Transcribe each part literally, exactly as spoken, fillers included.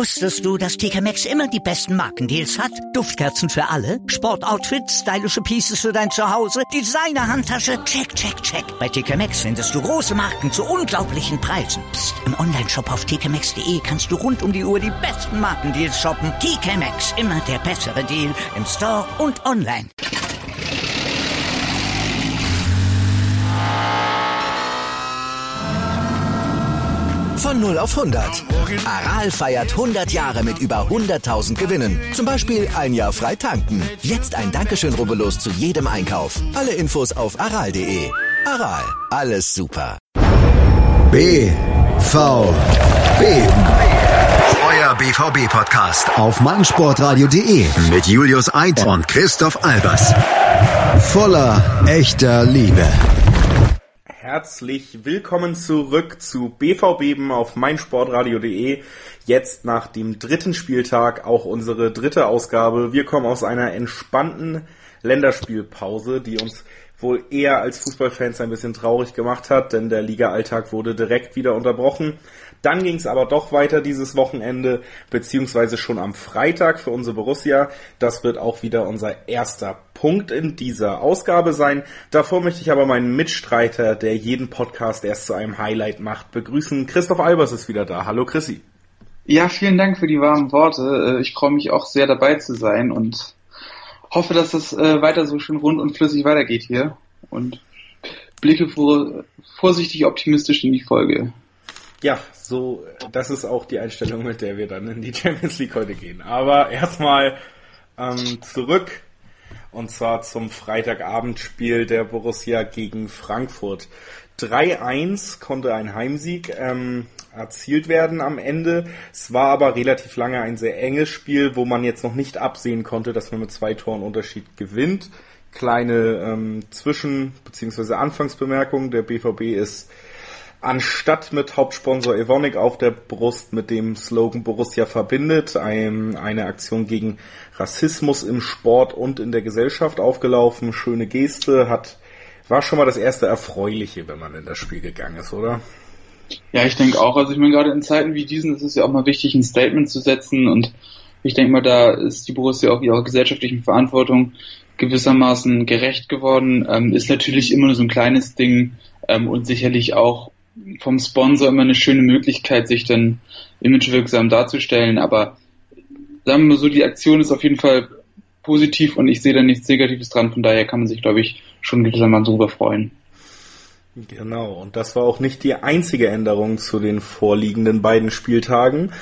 Wusstest du, dass T K Maxx immer die besten Markendeals hat? Duftkerzen für alle, Sportoutfits, stylische Pieces für dein Zuhause, Designer-Handtasche, check, check, check. Bei T K Maxx findest du große Marken zu unglaublichen Preisen. Psst. Im Onlineshop auf t k maxx punkt d e kannst du rund um die Uhr die besten Markendeals shoppen. T K Maxx, immer der bessere Deal im Store und online. Von null auf hundert. Aral feiert hundert Jahre mit über hunderttausend Gewinnen. Zum Beispiel ein Jahr frei tanken. Jetzt ein Dankeschön, rubbellos zu jedem Einkauf. Alle Infos auf aral punkt de. Aral, alles super. B V B. Euer B V B-Podcast auf meinsportradio punkt de mit Julius Eid und Christoph Albers. Voller echter Liebe. Herzlich willkommen zurück zu B V Beben auf meinsportradio punkt de. Jetzt nach dem dritten Spieltag auch unsere dritte Ausgabe. Wir kommen aus einer entspannten Länderspielpause, die uns wohl eher als Fußballfans ein bisschen traurig gemacht hat, denn der Liga-Alltag wurde direkt wieder unterbrochen. Dann ging es aber doch weiter dieses Wochenende, beziehungsweise schon am Freitag für unsere Borussia. Das wird auch wieder unser erster Punkt in dieser Ausgabe sein. Davor möchte ich aber meinen Mitstreiter, der jeden Podcast erst zu einem Highlight macht, begrüßen. Christoph Albers ist wieder da. Hallo Chrissy. Ja, vielen Dank für die warmen Worte. Ich freue mich auch sehr dabei zu sein und hoffe, dass es weiter so schön rund und flüssig weitergeht hier und blicke vor, vorsichtig optimistisch in die Folge. Ja, so, das ist auch die Einstellung, mit der wir dann in die Champions League heute gehen. Aber erstmal ähm, zurück, und zwar zum Freitagabendspiel der Borussia gegen Frankfurt. drei eins konnte ein Heimsieg ähm, erzielt werden am Ende. Es war aber relativ lange ein sehr enges Spiel, wo man jetzt noch nicht absehen konnte, dass man mit zwei Toren Unterschied gewinnt. Kleine ähm, Zwischen- bzw. Anfangsbemerkung, der B V B ist anstatt mit Hauptsponsor Evonik auf der Brust mit dem Slogan Borussia verbindet, ein, eine Aktion gegen Rassismus im Sport und in der Gesellschaft aufgelaufen. Schöne Geste, hat war schon mal das erste Erfreuliche, wenn man in das Spiel gegangen ist, oder? Ja, ich denke auch. Also ich meine, gerade in Zeiten wie diesen ist es ja auch mal wichtig, ein Statement zu setzen, und ich denke mal, da ist die Borussia auch ihrer gesellschaftlichen Verantwortung gewissermaßen gerecht geworden. Ähm, ist natürlich immer nur so ein kleines Ding ähm, und sicherlich auch vom Sponsor immer eine schöne Möglichkeit, sich dann imagewirksam darzustellen, aber sagen wir mal so, die Aktion ist auf jeden Fall positiv und ich sehe da nichts Negatives dran, von daher kann man sich, glaube ich, schon gewissermaßen drüber freuen. Genau, und das war auch nicht die einzige Änderung zu den vorliegenden beiden Spieltagen.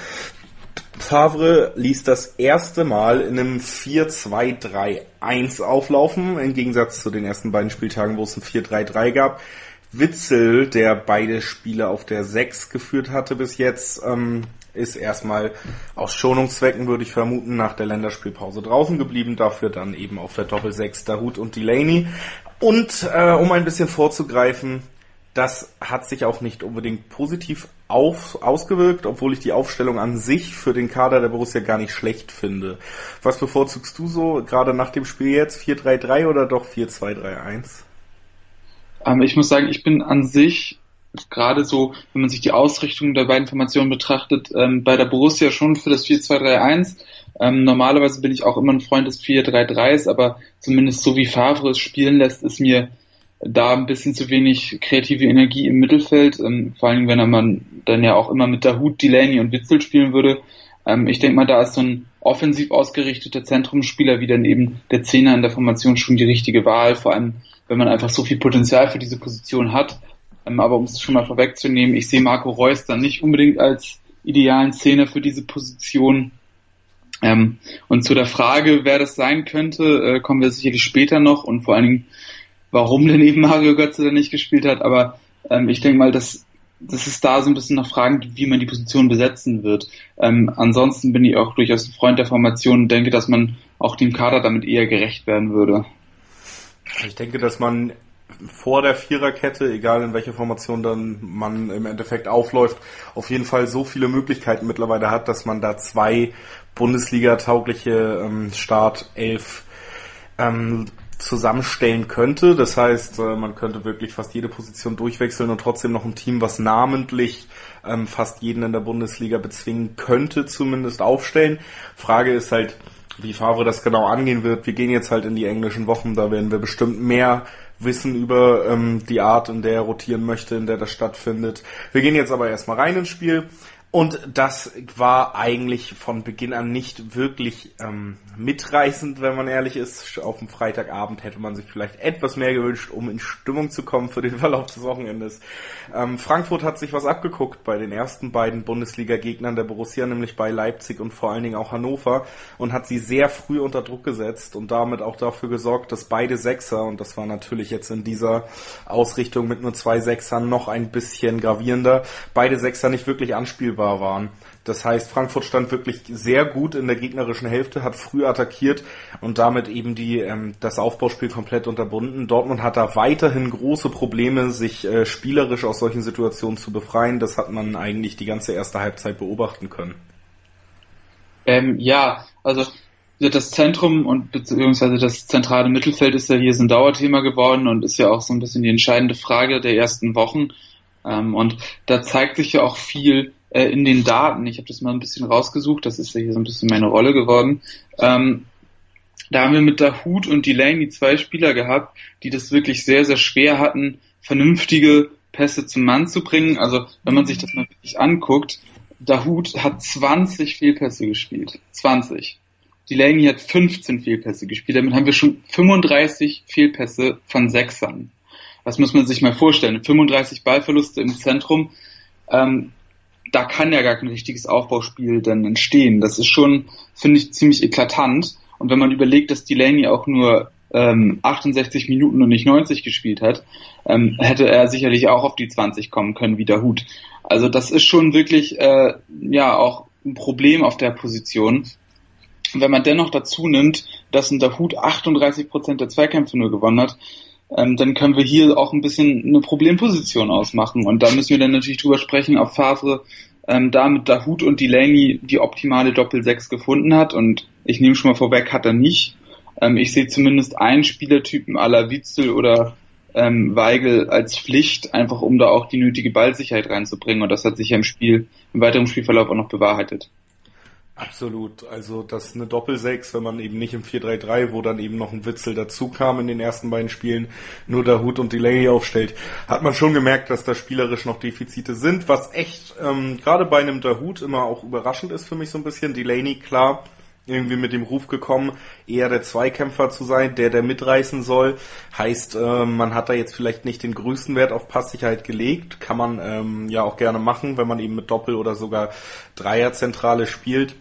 Favre ließ das erste Mal in einem vier zwei drei eins auflaufen, im Gegensatz zu den ersten beiden Spieltagen, wo es ein vier drei drei gab. Witzel, der beide Spiele auf der sechs geführt hatte bis jetzt, ähm, ist erstmal aus Schonungszwecken, würde ich vermuten, nach der Länderspielpause draußen geblieben. Dafür dann eben auf der Doppel-sechs Dahoud und Delaney. Und äh, um ein bisschen vorzugreifen, das hat sich auch nicht unbedingt positiv auf, ausgewirkt, obwohl ich die Aufstellung an sich für den Kader der Borussia gar nicht schlecht finde. Was bevorzugst du so, gerade nach dem Spiel jetzt, vier drei drei oder doch vier zwei drei eins? Ähm, ich muss sagen, ich bin an sich, gerade so, wenn man sich die Ausrichtung der beiden Formationen betrachtet, ähm, bei der Borussia schon für das vier zwei drei eins. Ähm, normalerweise bin ich auch immer ein Freund des vier drei dreis, aber zumindest so wie Favre es spielen lässt, ist mir da ein bisschen zu wenig kreative Energie im Mittelfeld, ähm, vor allem wenn er man dann ja auch immer mit Dahoud, Delaney und Witzel spielen würde. Ähm, ich denke mal, da ist so ein offensiv ausgerichteter Zentrumsspieler wie dann eben der Zehner in der Formation schon die richtige Wahl, vor allem wenn man einfach so viel Potenzial für diese Position hat. Ähm, aber um es schon mal vorwegzunehmen, ich sehe Marco Reus dann nicht unbedingt als idealen Zehner für diese Position. Ähm, und zu der Frage, wer das sein könnte, äh, kommen wir sicherlich später noch, und vor allen Dingen, warum denn eben Mario Götze da nicht gespielt hat. Aber ähm, ich denke mal, dass das ist da so ein bisschen noch Fragen, wie man die Position besetzen wird. Ähm, ansonsten bin ich auch durchaus ein Freund der Formation und denke, dass man auch dem Kader damit eher gerecht werden würde. Ich denke, dass man vor der Viererkette, egal in welcher Formation dann man im Endeffekt aufläuft, auf jeden Fall so viele Möglichkeiten mittlerweile hat, dass man da zwei Bundesliga-taugliche ähm, Startelf ähm, zusammenstellen könnte. Das heißt, man könnte wirklich fast jede Position durchwechseln und trotzdem noch ein Team, was namentlich ähm, fast jeden in der Bundesliga bezwingen könnte, zumindest aufstellen. Frage ist halt, wie Favre das genau angehen wird. Wir gehen jetzt halt in die englischen Wochen, da werden wir bestimmt mehr wissen über ähm, die Art, in der er rotieren möchte, in der das stattfindet. Wir gehen jetzt aber erstmal rein ins Spiel. Und das war eigentlich von Beginn an nicht wirklich ähm, mitreißend, wenn man ehrlich ist. Auf dem Freitagabend hätte man sich vielleicht etwas mehr gewünscht, um in Stimmung zu kommen für den Verlauf des Wochenendes. Ähm, Frankfurt hat sich was abgeguckt bei den ersten beiden Bundesliga-Gegnern der Borussia, nämlich bei Leipzig und vor allen Dingen auch Hannover, und hat sie sehr früh unter Druck gesetzt und damit auch dafür gesorgt, dass beide Sechser, und das war natürlich jetzt in dieser Ausrichtung mit nur zwei Sechsern noch ein bisschen gravierender, beide Sechser nicht wirklich anspielbar waren. Das heißt, Frankfurt stand wirklich sehr gut in der gegnerischen Hälfte, hat früh attackiert und damit eben die ähm, das Aufbauspiel komplett unterbunden. Dortmund hat da weiterhin große Probleme, sich äh, spielerisch aus solchen Situationen zu befreien. Das hat man eigentlich die ganze erste Halbzeit beobachten können. Ähm, ja, also das Zentrum und beziehungsweise das zentrale Mittelfeld ist ja hier so ein Dauerthema geworden und ist ja auch so ein bisschen die entscheidende Frage der ersten Wochen. Ähm, und da zeigt sich ja auch viel in den Daten. Ich habe das mal ein bisschen rausgesucht, das ist ja hier so ein bisschen meine Rolle geworden. Ähm, da haben wir mit Dahoud und Delaney zwei Spieler gehabt, die das wirklich sehr, sehr schwer hatten, vernünftige Pässe zum Mann zu bringen. Also wenn man sich das mal wirklich anguckt, Dahoud hat zwanzig Fehlpässe gespielt. zwanzig. Delaney hat fünfzehn Fehlpässe gespielt. Damit haben wir schon fünfunddreißig Fehlpässe von Sechsern. Das muss man sich mal vorstellen. fünfunddreißig Ballverluste im Zentrum. Ähm, da kann ja gar kein richtiges Aufbauspiel dann entstehen. Das ist schon, finde ich, ziemlich eklatant. Und wenn man überlegt, dass Delaney auch nur ähm, achtundsechzig Minuten und nicht neunzig gespielt hat, ähm, hätte er sicherlich auch auf die zwanzig kommen können wie Dahoud. Also das ist schon wirklich äh, ja auch ein Problem auf der Position. Und wenn man dennoch dazu nimmt, dass ein Dahoud achtunddreißig Prozent der Zweikämpfe nur gewonnen hat, ähm, dann können wir hier auch ein bisschen eine Problemposition ausmachen. Und da müssen wir dann natürlich drüber sprechen, ob Favre ähm, da mit Dahoud und Delaney die optimale Doppel-Sechs gefunden hat. Und ich nehme schon mal vorweg, hat er nicht. Ähm, ich sehe zumindest einen Spielertypen à la Witzel oder ähm, Weigl als Pflicht, einfach um da auch die nötige Ballsicherheit reinzubringen. Und das hat sich ja im Spiel, im weiteren Spielverlauf auch noch bewahrheitet. Absolut, also das ist eine Doppel-Sechs, wenn man eben nicht im vier drei drei, wo dann eben noch ein Witzel dazu kam in den ersten beiden Spielen, nur Dahoud und Delaney aufstellt, hat man schon gemerkt, dass da spielerisch noch Defizite sind, was echt ähm, gerade bei einem Dahoud immer auch überraschend ist für mich so ein bisschen. Delaney, klar, irgendwie mit dem Ruf gekommen, eher der Zweikämpfer zu sein, der der mitreißen soll. Heißt, äh, man hat da jetzt vielleicht nicht den größten Wert auf Passsicherheit gelegt, kann man ähm, ja auch gerne machen, wenn man eben mit Doppel- oder sogar Dreierzentrale spielt.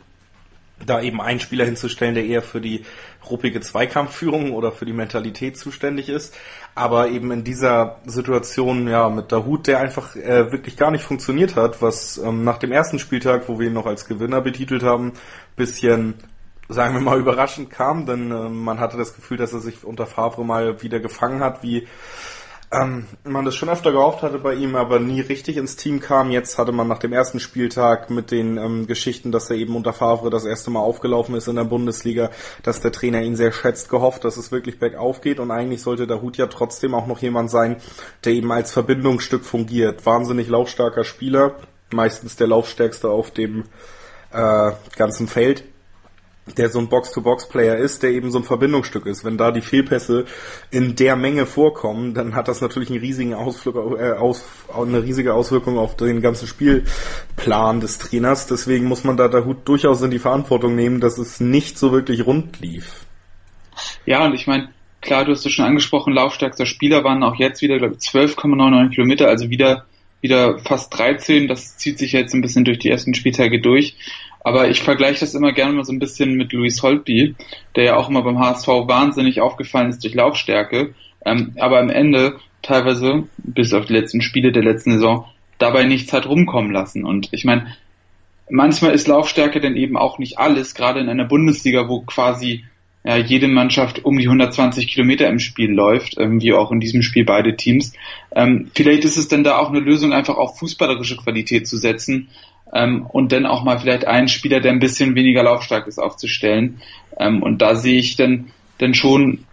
Da eben einen Spieler hinzustellen, der eher für die ruppige Zweikampfführung oder für die Mentalität zuständig ist. Aber eben in dieser Situation, ja, mit Dahoud, der einfach äh, wirklich gar nicht funktioniert hat, was ähm, nach dem ersten Spieltag, wo wir ihn noch als Gewinner betitelt haben, bisschen, sagen wir mal, überraschend kam, denn äh, man hatte das Gefühl, dass er sich unter Favre mal wieder gefangen hat, wie Ähm, man das schon öfter gehofft hatte bei ihm, aber nie richtig ins Team kam. Jetzt hatte man nach dem ersten Spieltag mit den ähm, Geschichten, dass er eben unter Favre das erste Mal aufgelaufen ist in der Bundesliga, dass der Trainer ihn sehr schätzt, gehofft, dass es wirklich bergauf geht, und eigentlich sollte Dahoud ja trotzdem auch noch jemand sein, der eben als Verbindungsstück fungiert. Wahnsinnig laufstarker Spieler, meistens der laufstärkste auf dem äh, ganzen Feld, der so ein Box-to-Box-Player ist, der eben so ein Verbindungsstück ist. Wenn da die Fehlpässe in der Menge vorkommen, dann hat das natürlich einen riesigen Ausflug, äh, aus, eine riesige Auswirkung auf den ganzen Spielplan des Trainers. Deswegen muss man da Dahoud durchaus in die Verantwortung nehmen, dass es nicht so wirklich rund lief. Ja, und ich meine, klar, du hast es schon angesprochen, laufstärkster Spieler waren auch jetzt wieder, glaube ich, zwölf Komma neunundneunzig Kilometer, also wieder wieder fast dreizehn. Das zieht sich jetzt ein bisschen durch die ersten Spieltage durch. Aber ich vergleiche das immer gerne mal so ein bisschen mit Louis Holtby, der ja auch immer beim H S V wahnsinnig aufgefallen ist durch Laufstärke, ähm, aber am Ende teilweise, bis auf die letzten Spiele der letzten Saison, dabei nichts hat rumkommen lassen. Und ich meine, manchmal ist Laufstärke dann eben auch nicht alles, gerade in einer Bundesliga, wo quasi ja, jede Mannschaft um die hundertzwanzig Kilometer im Spiel läuft, ähm, wie auch in diesem Spiel beide Teams. Ähm, vielleicht ist es dann da auch eine Lösung, einfach auf fußballerische Qualität zu setzen, Ähm, und dann auch mal vielleicht einen Spieler, der ein bisschen weniger laufstark ist, aufzustellen. Ähm, und da sehe ich dann, dann schon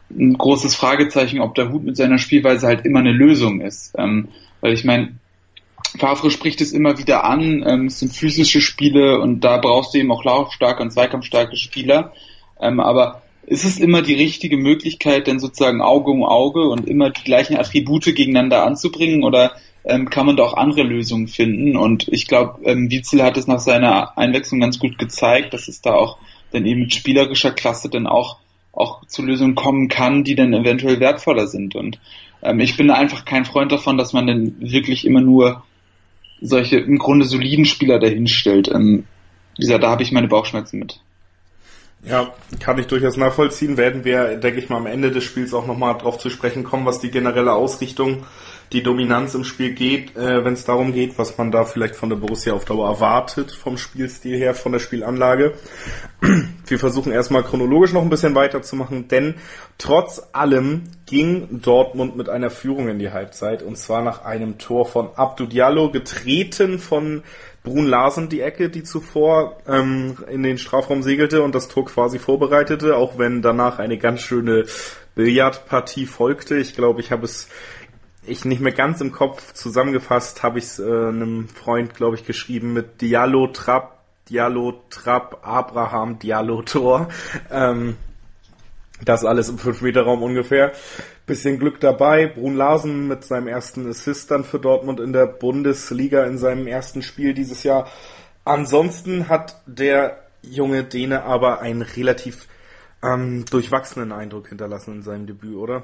ein großes Fragezeichen, ob der Hut mit seiner Spielweise halt immer eine Lösung ist. Ähm, weil ich meine, Favre spricht es immer wieder an, ähm, es sind physische Spiele und da brauchst du eben auch laufstarke und zweikampfstarke Spieler. Ähm, aber ist es immer die richtige Möglichkeit, denn sozusagen Auge um Auge und immer die gleichen Attribute gegeneinander anzubringen, oder ähm, kann man da auch andere Lösungen finden? Und ich glaube, ähm, Witsel hat es nach seiner Einwechslung ganz gut gezeigt, dass es da auch dann eben mit spielerischer Klasse dann auch auch zu Lösungen kommen kann, die dann eventuell wertvoller sind. Und ähm, ich bin einfach kein Freund davon, dass man dann wirklich immer nur solche im Grunde soliden Spieler dahinstellt. Ähm, wie gesagt, da habe ich meine Bauchschmerzen mit. Ja, kann ich durchaus nachvollziehen. Werden wir, denke ich mal, am Ende des Spiels auch nochmal drauf zu sprechen kommen, was die generelle Ausrichtung, die Dominanz im Spiel geht, äh, wenn es darum geht, was man da vielleicht von der Borussia auf Dauer erwartet, vom Spielstil her, von der Spielanlage. Wir versuchen erstmal chronologisch noch ein bisschen weiterzumachen, denn trotz allem ging Dortmund mit einer Führung in die Halbzeit, und zwar nach einem Tor von Abdou Diallo, getreten von Brun Larsen, die Ecke, die zuvor ähm, in den Strafraum segelte und das Tor quasi vorbereitete, auch wenn danach eine ganz schöne Billardpartie folgte. Ich glaube, ich habe es ich nicht mehr ganz im Kopf zusammengefasst, habe ich es äh, einem Freund, glaube ich, geschrieben mit Diallo, Trapp, Diallo, Trapp, Abraham, Diallo, Tor. Ähm, das alles im fünf Meter Raum ungefähr. Bisschen Glück dabei. Brun Larsen mit seinem ersten Assist dann für Dortmund in der Bundesliga in seinem ersten Spiel dieses Jahr. Ansonsten hat der junge Däne aber einen relativ ähm, durchwachsenen Eindruck hinterlassen in seinem Debüt, oder?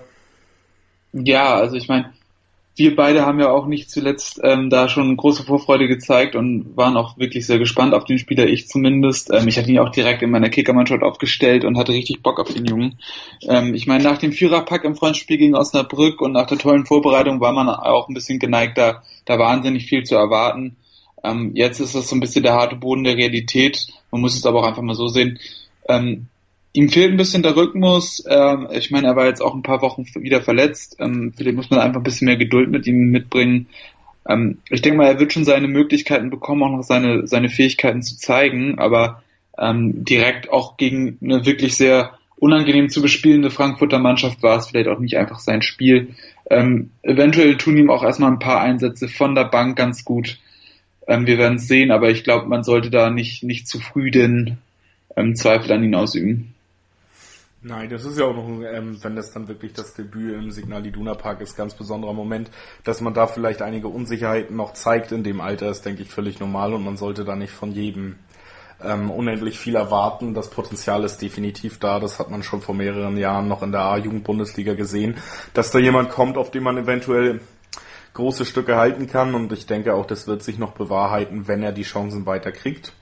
Ja, also ich meine, wir beide haben ja auch nicht zuletzt ähm, da schon große Vorfreude gezeigt und waren auch wirklich sehr gespannt auf den Spieler, ich zumindest. Ähm, ich hatte ihn auch direkt in meiner Kickermannschaft aufgestellt und hatte richtig Bock auf den Jungen. Ähm, ich meine, nach dem Viererpack im Freundspiel gegen Osnabrück und nach der tollen Vorbereitung war man auch ein bisschen geneigt, da, da wahnsinnig viel zu erwarten. Ähm, jetzt ist das so ein bisschen der harte Boden der Realität. Man muss es aber auch einfach mal so sehen. Ähm, Ihm fehlt ein bisschen der Rhythmus. Ähm, ich meine, er war jetzt auch ein paar Wochen wieder verletzt. Ähm, vielleicht muss man einfach ein bisschen mehr Geduld mit ihm mitbringen. Ähm, ich denke mal, er wird schon seine Möglichkeiten bekommen, auch noch seine seine Fähigkeiten zu zeigen. Aber ähm, direkt auch gegen eine wirklich sehr unangenehm zu bespielende Frankfurter Mannschaft war es vielleicht auch nicht einfach sein Spiel. Ähm, eventuell tun ihm auch erstmal ein paar Einsätze von der Bank ganz gut. Ähm, wir werden es sehen, aber ich glaube, man sollte da nicht nicht zu früh den ähm, Zweifel an ihn ausüben. Nein, das ist ja auch noch, ähm, wenn das dann wirklich das Debüt im Signal Iduna Park ist, ganz besonderer Moment, dass man da vielleicht einige Unsicherheiten noch zeigt in dem Alter, ist, denke ich, völlig normal, und man sollte da nicht von jedem ähm, unendlich viel erwarten. Das Potenzial ist definitiv da, das hat man schon vor mehreren Jahren noch in der A-Jugend-Bundesliga gesehen, dass da jemand kommt, auf den man eventuell große Stücke halten kann, und ich denke auch, das wird sich noch bewahrheiten, wenn er die Chancen weiter kriegt.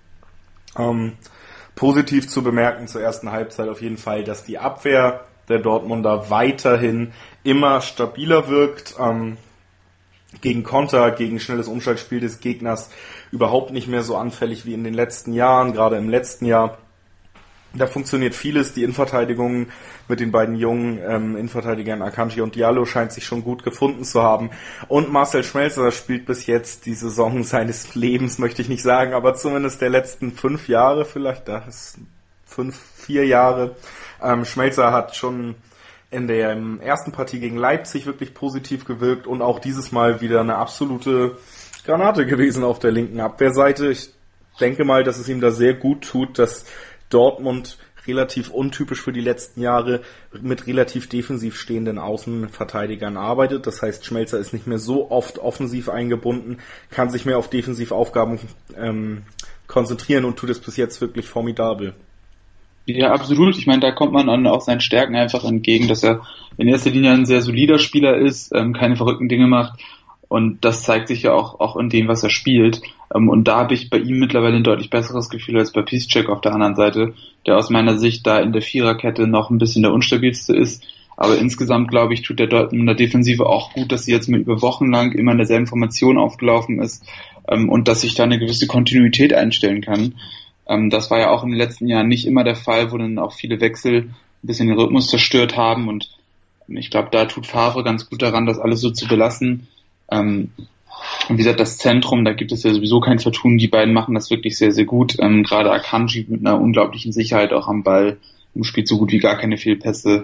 Ähm, Positiv zu bemerken zur ersten Halbzeit auf jeden Fall, dass die Abwehr der Dortmunder weiterhin immer stabiler wirkt, ähm, gegen Konter, gegen schnelles Umschaltspiel des Gegners überhaupt nicht mehr so anfällig wie in den letzten Jahren, gerade im letzten Jahr. Da funktioniert vieles. Die Innenverteidigung mit den beiden jungen ähm, Innenverteidigern Akanji und Diallo scheint sich schon gut gefunden zu haben. Und Marcel Schmelzer spielt bis jetzt die Saison seines Lebens, möchte ich nicht sagen, aber zumindest der letzten fünf Jahre vielleicht, das ist fünf, vier Jahre. Ähm, Schmelzer hat schon in der ähm, ersten Partie gegen Leipzig wirklich positiv gewirkt und auch dieses Mal wieder eine absolute Granate gewesen auf der linken Abwehrseite. Ich denke mal, dass es ihm da sehr gut tut, dass Dortmund relativ untypisch für die letzten Jahre mit relativ defensiv stehenden Außenverteidigern arbeitet. Das heißt, Schmelzer ist nicht mehr so oft offensiv eingebunden, kann sich mehr auf Defensivaufgaben ähm, konzentrieren und tut es bis jetzt wirklich formidabel. Ja, absolut. Ich meine, da kommt man an auch seinen Stärken einfach entgegen, dass er in erster Linie ein sehr solider Spieler ist, ähm, keine verrückten Dinge macht. Und das zeigt sich ja auch auch in dem, was er spielt. Und da habe ich bei ihm mittlerweile ein deutlich besseres Gefühl als bei Piszczek auf der anderen Seite, der aus meiner Sicht da in der Viererkette noch ein bisschen der unstabilste ist. Aber insgesamt, glaube ich, tut der Dortmunder Defensive auch gut, dass sie jetzt mit über Wochen lang immer in derselben Formation aufgelaufen ist und dass sich da eine gewisse Kontinuität einstellen kann. Das war ja auch in den letzten Jahren nicht immer der Fall, wo dann auch viele Wechsel ein bisschen den Rhythmus zerstört haben. Und ich glaube, da tut Favre ganz gut daran, das alles so zu belassen. Ähm, und wie gesagt, das Zentrum, da gibt es ja sowieso kein Vertun, die beiden machen das wirklich sehr, sehr gut. Ähm, gerade Akanji mit einer unglaublichen Sicherheit auch am Ball, spielt so gut wie gar keine Fehlpässe.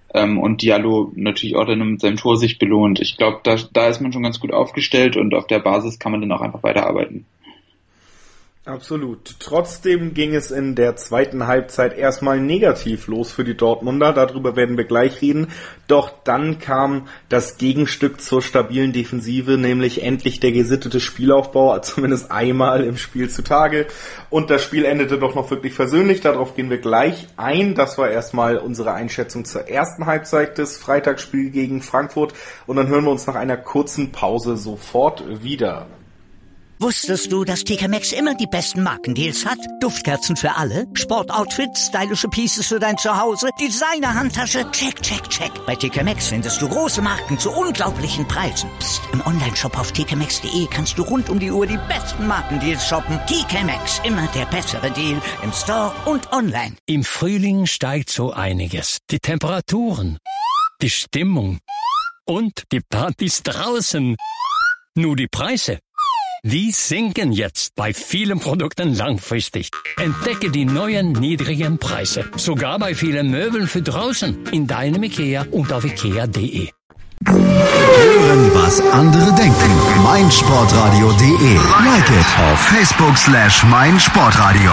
ähm, und Diallo natürlich auch dann mit seinem Tor sich belohnt. Ich glaube, da, da ist man schon ganz gut aufgestellt und auf der Basis kann man dann auch einfach weiterarbeiten. Absolut. Trotzdem ging es in der zweiten Halbzeit erstmal negativ los für die Dortmunder. Darüber werden wir gleich reden. Doch dann kam das Gegenstück zur stabilen Defensive, nämlich endlich der gesittete Spielaufbau, zumindest einmal im Spiel zutage. Und das Spiel endete doch noch wirklich versöhnlich. Darauf gehen wir gleich ein. Das war erstmal unsere Einschätzung zur ersten Halbzeit des Freitagsspiels gegen Frankfurt. Und dann hören wir uns nach einer kurzen Pause sofort wieder. Wusstest du, dass T K Maxx immer die besten Markendeals hat? Duftkerzen für alle, Sportoutfits, stylische Pieces für dein Zuhause, Designer-Handtasche, check, check, check. Bei T K Maxx findest du große Marken zu unglaublichen Preisen. Psst. Im Onlineshop auf t k maxx punkt d e kannst du rund um die Uhr die besten Markendeals shoppen. T K Maxx, immer der bessere Deal im Store und online. Im Frühling steigt so einiges. Die Temperaturen, die Stimmung und die Partys draußen. Nur die Preise, die sinken jetzt bei vielen Produkten langfristig. Entdecke die neuen niedrigen Preise. Sogar bei vielen Möbeln für draußen. In deinem IKEA und auf ikea punkt d e. Hören, was andere denken. meinsportradio punkt d e. Like it auf Facebook slash meinsportradio.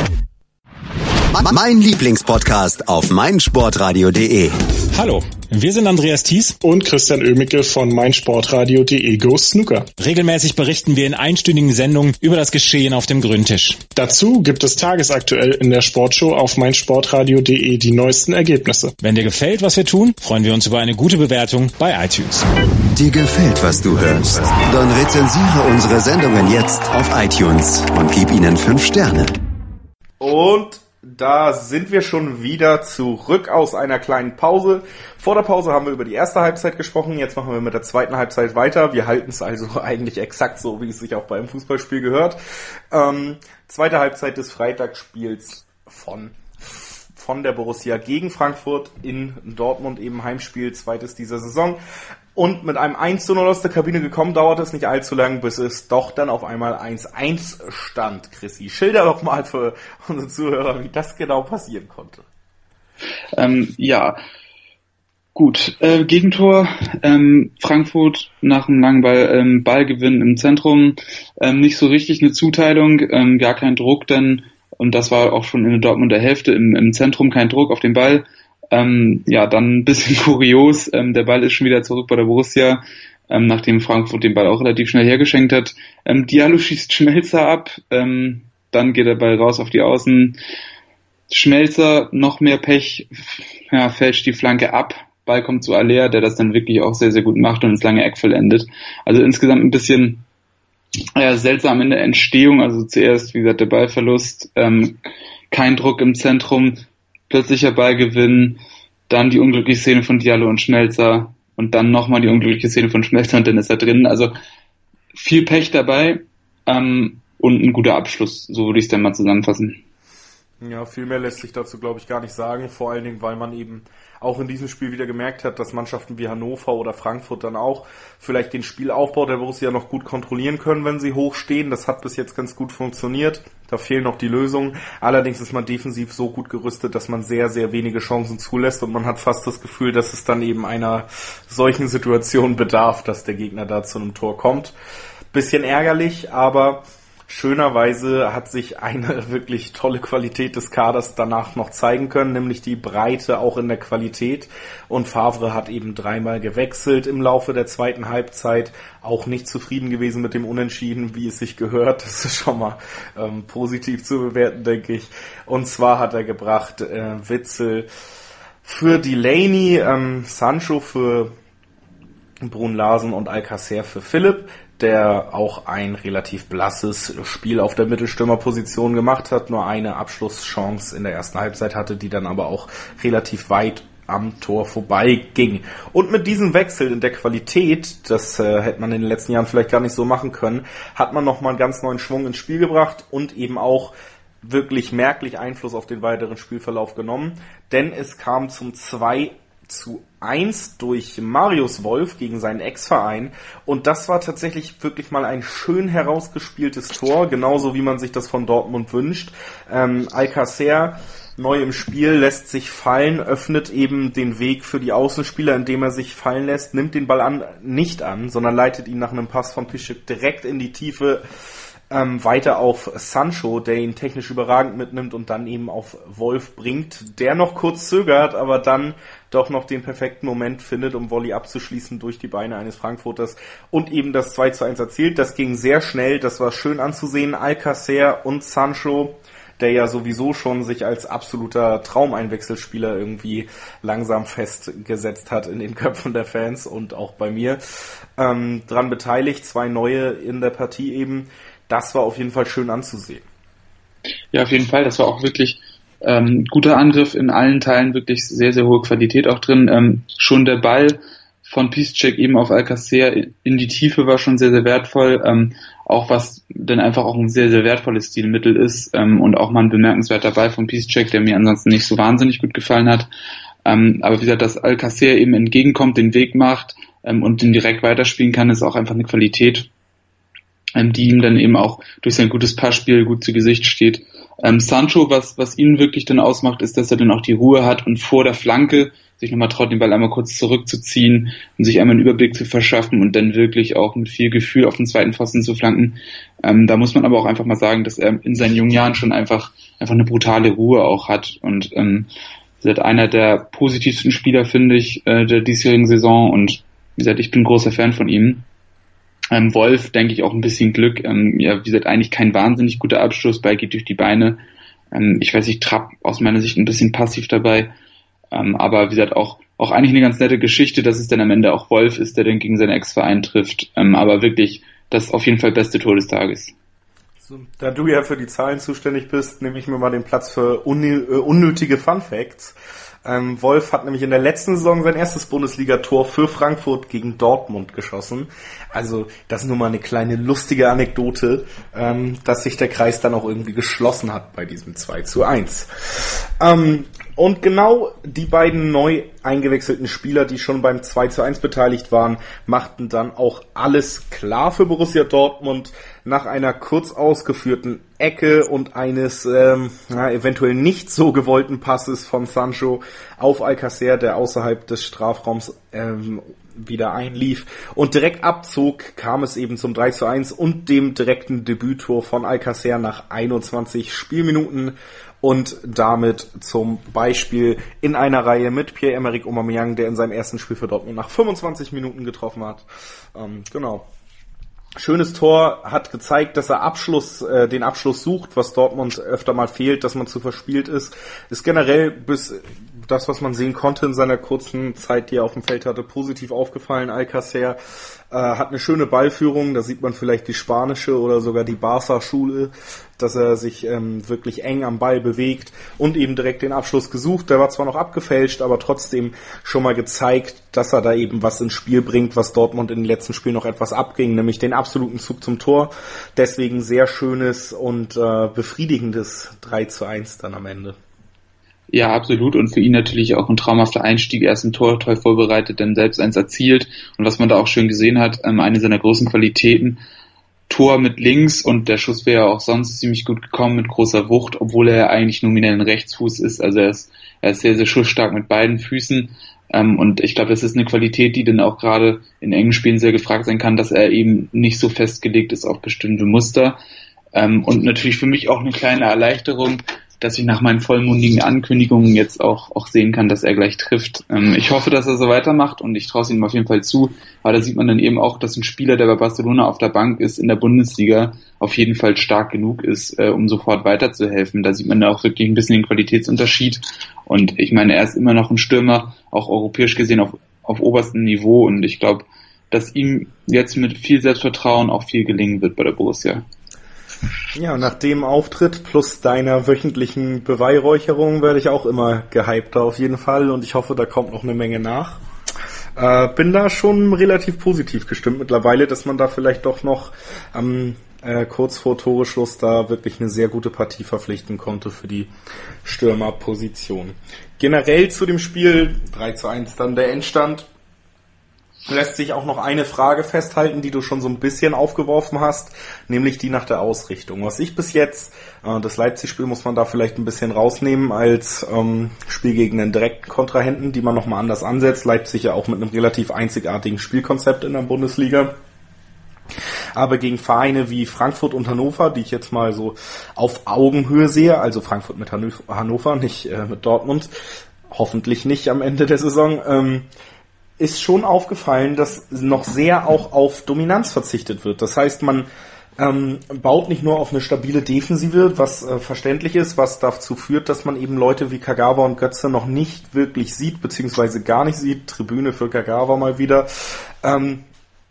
Mein Lieblingspodcast auf meinsportradio punkt d e. Hallo, wir sind Andreas Thies und Christian Oemicke von meinsportradio punkt d e Go Snooker. Regelmäßig berichten wir in einstündigen Sendungen über das Geschehen auf dem Grüntisch. Dazu gibt es tagesaktuell in der Sportshow auf meinsportradio punkt d e die neuesten Ergebnisse. Wenn dir gefällt, was wir tun, freuen wir uns über eine gute Bewertung bei iTunes. Dir gefällt, was du hörst? Dann rezensiere unsere Sendungen jetzt auf iTunes und gib ihnen fünf Sterne. Und da sind wir schon wieder zurück aus einer kleinen Pause. Vor der Pause haben wir über die erste Halbzeit gesprochen, jetzt machen wir mit der zweiten Halbzeit weiter. Wir halten es also eigentlich exakt so, wie es sich auch beim Fußballspiel gehört. Ähm, zweite Halbzeit des Freitagsspiels von, von der Borussia gegen Frankfurt in Dortmund, eben Heimspiel, zweites dieser Saison. Und mit einem eins zu null aus der Kabine gekommen, dauerte es nicht allzu lang, bis es doch dann auf einmal eins eins stand. Chrissy, schilder doch mal für unsere Zuhörer, wie das genau passieren konnte. Ähm, ja, gut. Äh, Gegentor, ähm, Frankfurt nach einem langen Ball, ähm, Ballgewinn im Zentrum, ähm, nicht so richtig eine Zuteilung, ähm, gar kein Druck dann, und das war auch schon in der Dortmunder Hälfte, im, im Zentrum kein Druck auf den Ball. Ähm, ja, dann ein bisschen kurios, ähm, der Ball ist schon wieder zurück bei der Borussia, ähm, nachdem Frankfurt den Ball auch relativ schnell hergeschenkt hat. Ähm, Diallo schießt Schmelzer ab, ähm, dann geht der Ball raus auf die Außen. Schmelzer, noch mehr Pech, ja, fälscht die Flanke ab, Ball kommt zu Aller, der das dann wirklich auch sehr, sehr gut macht und ins lange Eck vollendet. Also insgesamt ein bisschen äh, seltsam in der Entstehung, also zuerst, wie gesagt, der Ballverlust, ähm, kein Druck im Zentrum, plötzlicher Ballgewinn, dann die unglückliche Szene von Diallo und Schmelzer und dann nochmal die unglückliche Szene von Schmelzer und dann ist er drin. Also viel Pech dabei ähm, und ein guter Abschluss, so würde ich es dann mal zusammenfassen. Ja, viel mehr lässt sich dazu, glaube ich, gar nicht sagen, vor allen Dingen, weil man eben auch in diesem Spiel wieder gemerkt hat, dass Mannschaften wie Hannover oder Frankfurt dann auch vielleicht den Spielaufbau der Borussia noch gut kontrollieren können, wenn sie hoch stehen. Das hat bis jetzt ganz gut funktioniert. Da fehlen noch die Lösungen. Allerdings ist man defensiv so gut gerüstet, dass man sehr, sehr wenige Chancen zulässt und man hat fast das Gefühl, dass es dann eben einer solchen Situation bedarf, dass der Gegner da zu einem Tor kommt. Bisschen ärgerlich, aber schönerweise hat sich eine wirklich tolle Qualität des Kaders danach noch zeigen können, nämlich die Breite auch in der Qualität. Und Favre hat eben dreimal gewechselt im Laufe der zweiten Halbzeit, auch nicht zufrieden gewesen mit dem Unentschieden, wie es sich gehört. Das ist schon mal ähm, positiv zu bewerten, denke ich. Und zwar hat er gebracht äh, Witzel für Delaney, ähm, Sancho für Brun Larsen und Alcacer für Philipp, der auch ein relativ blasses Spiel auf der Mittelstürmerposition gemacht hat, nur eine Abschlusschance in der ersten Halbzeit hatte, die dann aber auch relativ weit am Tor vorbei ging. Und mit diesem Wechsel in der Qualität, das äh, hätte man in den letzten Jahren vielleicht gar nicht so machen können, hat man nochmal einen ganz neuen Schwung ins Spiel gebracht und eben auch wirklich merklich Einfluss auf den weiteren Spielverlauf genommen, denn es kam zum zwei zu eins durch Marius Wolf gegen seinen Ex-Verein und das war tatsächlich wirklich mal ein schön herausgespieltes Tor, genauso wie man sich das von Dortmund wünscht. Ähm, Alcacer neu im Spiel, lässt sich fallen, öffnet eben den Weg für die Außenspieler, indem er sich fallen lässt, nimmt den Ball an, nicht an, sondern leitet ihn nach einem Pass von Piszczek direkt in die Tiefe, ähm, weiter auf Sancho, der ihn technisch überragend mitnimmt und dann eben auf Wolf bringt, der noch kurz zögert, aber dann doch noch den perfekten Moment findet, um Volley abzuschließen durch die Beine eines Frankfurters und eben das zwei zu eins erzielt. Das ging sehr schnell, das war schön anzusehen. Alcacer und Sancho, der ja sowieso schon sich als absoluter Traumeinwechselspieler irgendwie langsam festgesetzt hat in den Köpfen der Fans und auch bei mir, ähm, dran beteiligt, zwei neue in der Partie eben. Das war auf jeden Fall schön anzusehen. Ja, auf jeden Fall, das war auch wirklich ähm, guter Angriff in allen Teilen, wirklich sehr, sehr hohe Qualität auch drin. Ähm, schon der Ball von Piszczek eben auf Alcacer in die Tiefe war schon sehr, sehr wertvoll, ähm, auch was dann einfach auch ein sehr, sehr wertvolles Stilmittel ist, ähm, und auch mal ein bemerkenswerter Ball von Piszczek, der mir ansonsten nicht so wahnsinnig gut gefallen hat. Ähm, aber wie gesagt, dass Alcacer eben entgegenkommt, den Weg macht ähm, und den direkt weiterspielen kann, ist auch einfach eine Qualität, ähm, die ihm dann eben auch durch sein gutes Passspiel gut zu Gesicht steht. Ähm, Sancho, was, was ihn wirklich dann ausmacht, ist, dass er dann auch die Ruhe hat und vor der Flanke sich nochmal traut, den Ball einmal kurz zurückzuziehen und sich einmal einen Überblick zu verschaffen und dann wirklich auch mit viel Gefühl auf den zweiten Pfosten zu flanken. Ähm, da muss man aber auch einfach mal sagen, dass er in seinen jungen Jahren schon einfach einfach eine brutale Ruhe auch hat und ähm, ist einer der positivsten Spieler, finde ich, äh, der diesjährigen Saison und wie gesagt, ich bin ein großer Fan von ihm. Ähm, Wolf, denke ich, auch ein bisschen Glück. Ähm, ja, wie gesagt, eigentlich kein wahnsinnig guter Abschluss, Ball geht durch die Beine. Ähm, ich weiß nicht, Trapp aus meiner Sicht ein bisschen passiv dabei. Ähm, aber wie gesagt, auch auch eigentlich eine ganz nette Geschichte, dass es dann am Ende auch Wolf ist, der dann gegen seinen Ex-Verein trifft. Ähm, aber wirklich, das auf jeden Fall beste Tor des Tages. So, da du ja für die Zahlen zuständig bist, nehme ich mir mal den Platz für unnö- äh, unnötige Fun-Facts. Ähm, Wolf hat nämlich in der letzten Saison sein erstes Bundesliga-Tor für Frankfurt gegen Dortmund geschossen. Also das ist nur mal eine kleine lustige Anekdote, ähm, dass sich der Kreis dann auch irgendwie geschlossen hat bei diesem zwei zu eins. Ähm, und genau die beiden neu eingewechselten Spieler, die schon beim zwei zu eins beteiligt waren, machten dann auch alles klar für Borussia Dortmund. Nach einer kurz ausgeführten Ecke und eines ähm, na, eventuell nicht so gewollten Passes von Sancho auf Alcacer, der außerhalb des Strafraums ähm, wieder einlief und direkt abzog, kam es eben zum drei zu eins und dem direkten Debüttor von Alcacer nach einundzwanzig Spielminuten und damit zum Beispiel in einer Reihe mit Pierre-Emerick Aubameyang, der in seinem ersten Spiel für Dortmund nach fünfundzwanzig Minuten getroffen hat. Ähm, genau. Schönes Tor, hat gezeigt, dass er Abschluss, äh, den Abschluss sucht, was Dortmund öfter mal fehlt, dass man zu verspielt ist. Ist generell bis das, was man sehen konnte in seiner kurzen Zeit, die er auf dem Feld hatte, positiv aufgefallen. Alcacer äh, hat eine schöne Ballführung, da sieht man vielleicht die spanische oder sogar die Barca-Schule, dass er sich ähm, wirklich eng am Ball bewegt und eben direkt den Abschluss gesucht. Der war zwar noch abgefälscht, aber trotzdem schon mal gezeigt, dass er da eben was ins Spiel bringt, was Dortmund in den letzten Spielen noch etwas abging, nämlich den absoluten Zug zum Tor. Deswegen sehr schönes und äh, befriedigendes drei zu eins dann am Ende. Ja, absolut. Und für ihn natürlich auch ein traumhafter Einstieg. Er ist ein Tor toll vorbereitet, dann selbst eins erzielt. Und was man da auch schön gesehen hat, eine seiner großen Qualitäten, Tor mit links und der Schuss wäre ja auch sonst ziemlich gut gekommen mit großer Wucht, obwohl er ja eigentlich nominell ein Rechtsfuß ist. Also er ist, er ist sehr, sehr schussstark mit beiden Füßen. Und ich glaube, das ist eine Qualität, die dann auch gerade in engen Spielen sehr gefragt sein kann, dass er eben nicht so festgelegt ist auf bestimmte Muster. Und natürlich für mich auch eine kleine Erleichterung, dass ich nach meinen vollmundigen Ankündigungen jetzt auch auch sehen kann, dass er gleich trifft. Ähm, ich hoffe, dass er so weitermacht und ich traue es ihm auf jeden Fall zu, weil da sieht man dann eben auch, dass ein Spieler, der bei Barcelona auf der Bank ist, in der Bundesliga auf jeden Fall stark genug ist, äh, um sofort weiterzuhelfen. Da sieht man da auch wirklich ein bisschen den Qualitätsunterschied und ich meine, er ist immer noch ein Stürmer, auch europäisch gesehen auf, auf oberstem Niveau und ich glaube, dass ihm jetzt mit viel Selbstvertrauen auch viel gelingen wird bei der Borussia. Ja, nach dem Auftritt plus deiner wöchentlichen Beweihräucherung werde ich auch immer gehypter auf jeden Fall und ich hoffe, da kommt noch eine Menge nach. Äh, bin da schon relativ positiv gestimmt mittlerweile, dass man da vielleicht doch noch ähm, äh, kurz vor Toreschluss da wirklich eine sehr gute Partie verpflichten konnte für die Stürmerposition. Generell zu dem Spiel drei zu eins dann der Endstand. lässt sich auch noch eine Frage festhalten, die du schon so ein bisschen aufgeworfen hast, nämlich die nach der Ausrichtung. Was ich bis jetzt, äh, das Leipzig-Spiel muss man da vielleicht ein bisschen rausnehmen als ähm, Spiel gegen einen direkten Kontrahenten, die man nochmal anders ansetzt. Leipzig ja auch mit einem relativ einzigartigen Spielkonzept in der Bundesliga. Aber gegen Vereine wie Frankfurt und Hannover, die ich jetzt mal so auf Augenhöhe sehe, also Frankfurt mit Hannover, nicht äh, mit Dortmund, hoffentlich nicht am Ende der Saison, ähm, ist schon aufgefallen, dass noch sehr auch auf Dominanz verzichtet wird. Das heißt, man ähm, baut nicht nur auf eine stabile Defensive, was äh, verständlich ist, was dazu führt, dass man eben Leute wie Kagawa und Götze noch nicht wirklich sieht, beziehungsweise gar nicht sieht. Tribüne für Kagawa mal wieder. Ähm,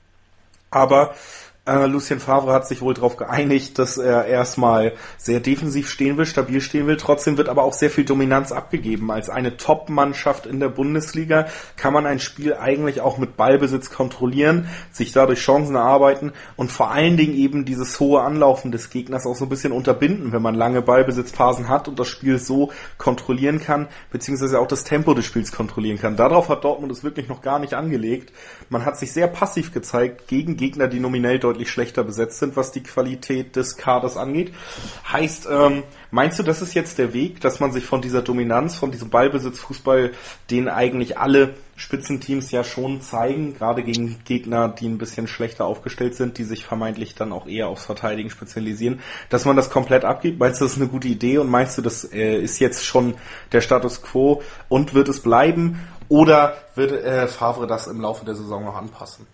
aber Äh, Lucien Favre hat sich wohl darauf geeinigt, dass er erstmal sehr defensiv stehen will, stabil stehen will. Trotzdem wird aber auch sehr viel Dominanz abgegeben. Als eine Top-Mannschaft in der Bundesliga kann man ein Spiel eigentlich auch mit Ballbesitz kontrollieren, sich dadurch Chancen erarbeiten und vor allen Dingen eben dieses hohe Anlaufen des Gegners auch so ein bisschen unterbinden, wenn man lange Ballbesitzphasen hat und das Spiel so kontrollieren kann, beziehungsweise auch das Tempo des Spiels kontrollieren kann. Darauf hat Dortmund es wirklich noch gar nicht angelegt. Man hat sich sehr passiv gezeigt gegen Gegner, die nominell deutlich schlechter besetzt sind, was die Qualität des Kaders angeht. Heißt, ähm, meinst du, das ist jetzt der Weg, dass man sich von dieser Dominanz, von diesem Ballbesitzfußball, den eigentlich alle Spitzenteams ja schon zeigen, gerade gegen Gegner, die ein bisschen schlechter aufgestellt sind, die sich vermeintlich dann auch eher aufs Verteidigen spezialisieren, dass man das komplett abgibt? Meinst du, das ist eine gute Idee und meinst du, das äh, ist jetzt schon der Status quo und wird es bleiben oder wird äh, Favre das im Laufe der Saison noch anpassen?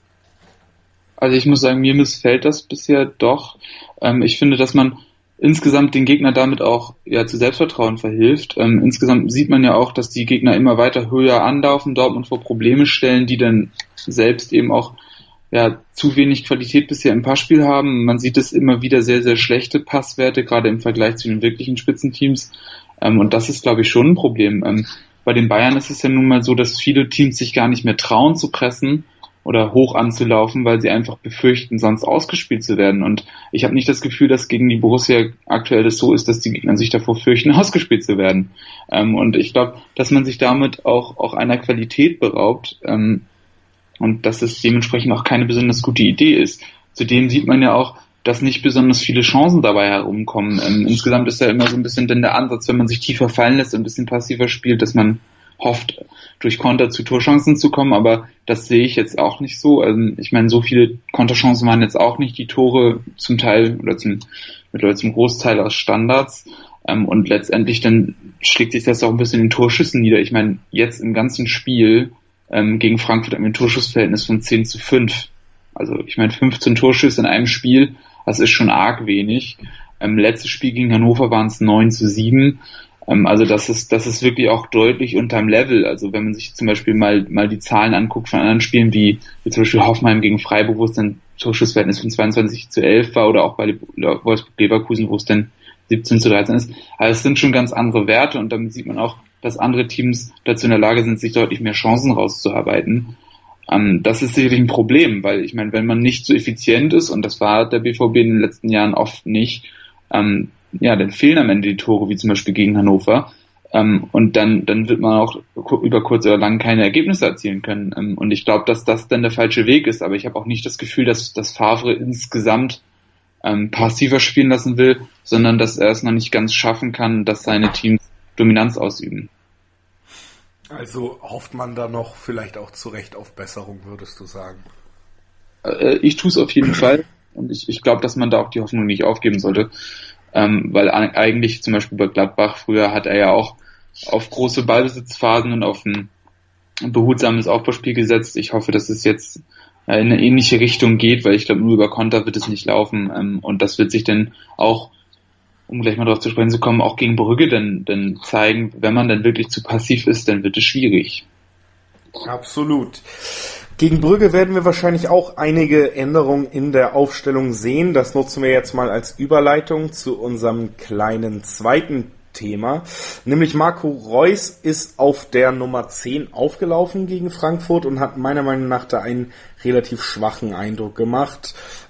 Also ich muss sagen, mir missfällt das bisher doch. Ähm, ich finde, dass man insgesamt den Gegner damit auch ja zu Selbstvertrauen verhilft. Ähm, insgesamt sieht man ja auch, dass die Gegner immer weiter höher anlaufen, Dortmund vor Probleme stellen, die dann selbst eben auch ja zu wenig Qualität bisher im Passspiel haben. Man sieht es immer wieder sehr, sehr schlechte Passwerte, gerade im Vergleich zu den wirklichen Spitzenteams. Ähm, und das ist, glaube ich, schon ein Problem. Ähm, bei den Bayern ist es ja nun mal so, dass viele Teams sich gar nicht mehr trauen zu pressen oder hoch anzulaufen, weil sie einfach befürchten, sonst ausgespielt zu werden. Und ich habe nicht das Gefühl, dass gegen die Borussia aktuell das so ist, dass die Gegner sich davor fürchten, ausgespielt zu werden. Ähm, und ich glaube, dass man sich damit auch, auch einer Qualität beraubt ähm, und dass es dementsprechend auch keine besonders gute Idee ist. Zudem sieht man ja auch, dass nicht besonders viele Chancen dabei herumkommen. Ähm, insgesamt ist ja immer so ein bisschen denn der Ansatz, wenn man sich tiefer fallen lässt und ein bisschen passiver spielt, dass man hofft, durch Konter zu Torchancen zu kommen, aber das sehe ich jetzt auch nicht so. Also ich meine, so viele Konterchancen waren jetzt auch nicht, die Tore zum Teil oder zum, oder zum Großteil aus Standards ähm, und letztendlich dann schlägt sich das auch ein bisschen in Torschüssen nieder. Ich meine, jetzt im ganzen Spiel ähm, gegen Frankfurt haben wir ein Torschussverhältnis von zehn zu fünf. Also ich meine, fünfzehn Torschüsse in einem Spiel, das ist schon arg wenig. Ähm, letztes Spiel gegen Hannover waren es neun zu sieben. Also das ist das ist wirklich auch deutlich unterm Level. Also wenn man sich zum Beispiel mal mal die Zahlen anguckt von anderen Spielen, wie, wie zum Beispiel Hoffenheim gegen Freiburg, wo es dann Torschussverhältnis von zweiundzwanzig zu elf war, oder auch bei Wolfsburg-Leverkusen, wo es dann siebzehn zu dreizehn ist. Also es sind schon ganz andere Werte und damit sieht man auch, dass andere Teams dazu in der Lage sind, sich deutlich mehr Chancen rauszuarbeiten. Ähm, das ist sicherlich ein Problem, weil ich meine, wenn man nicht so effizient ist, und das war der B V B in den letzten Jahren oft nicht, ähm, ja, dann fehlen am Ende die Tore, wie zum Beispiel gegen Hannover. Ähm, und dann, dann wird man auch über kurz oder lang keine Ergebnisse erzielen können. Ähm, und ich glaube, dass das dann der falsche Weg ist. Aber ich habe auch nicht das Gefühl, dass, dass Favre insgesamt ähm, passiver spielen lassen will, sondern dass er es noch nicht ganz schaffen kann, dass seine Teams Dominanz ausüben. Also hofft man da noch vielleicht auch zu Recht auf Besserung, würdest du sagen? Äh, ich tue es auf jeden Fall. Und ich, ich glaube, dass man da auch die Hoffnung nicht aufgeben sollte. Ähm, weil eigentlich zum Beispiel bei Gladbach früher hat er ja auch auf große Ballbesitzphasen und auf ein behutsames Aufbauspiel gesetzt. Ich hoffe, dass es jetzt äh, in eine ähnliche Richtung geht, weil ich glaube, nur über Konter wird es nicht laufen. Ähm, und das wird sich dann auch, um gleich mal darauf zu sprechen zu kommen, auch gegen Brügge dann, dann zeigen, wenn man dann wirklich zu passiv ist, dann wird es schwierig. Absolut. Gegen Brügge werden wir wahrscheinlich auch einige Änderungen in der Aufstellung sehen. Das nutzen wir jetzt mal als Überleitung zu unserem kleinen zweiten Thema. Nämlich Marco Reus ist auf der Nummer zehn aufgelaufen gegen Frankfurt und hat meiner Meinung nach da einen relativ schwachen Eindruck gemacht.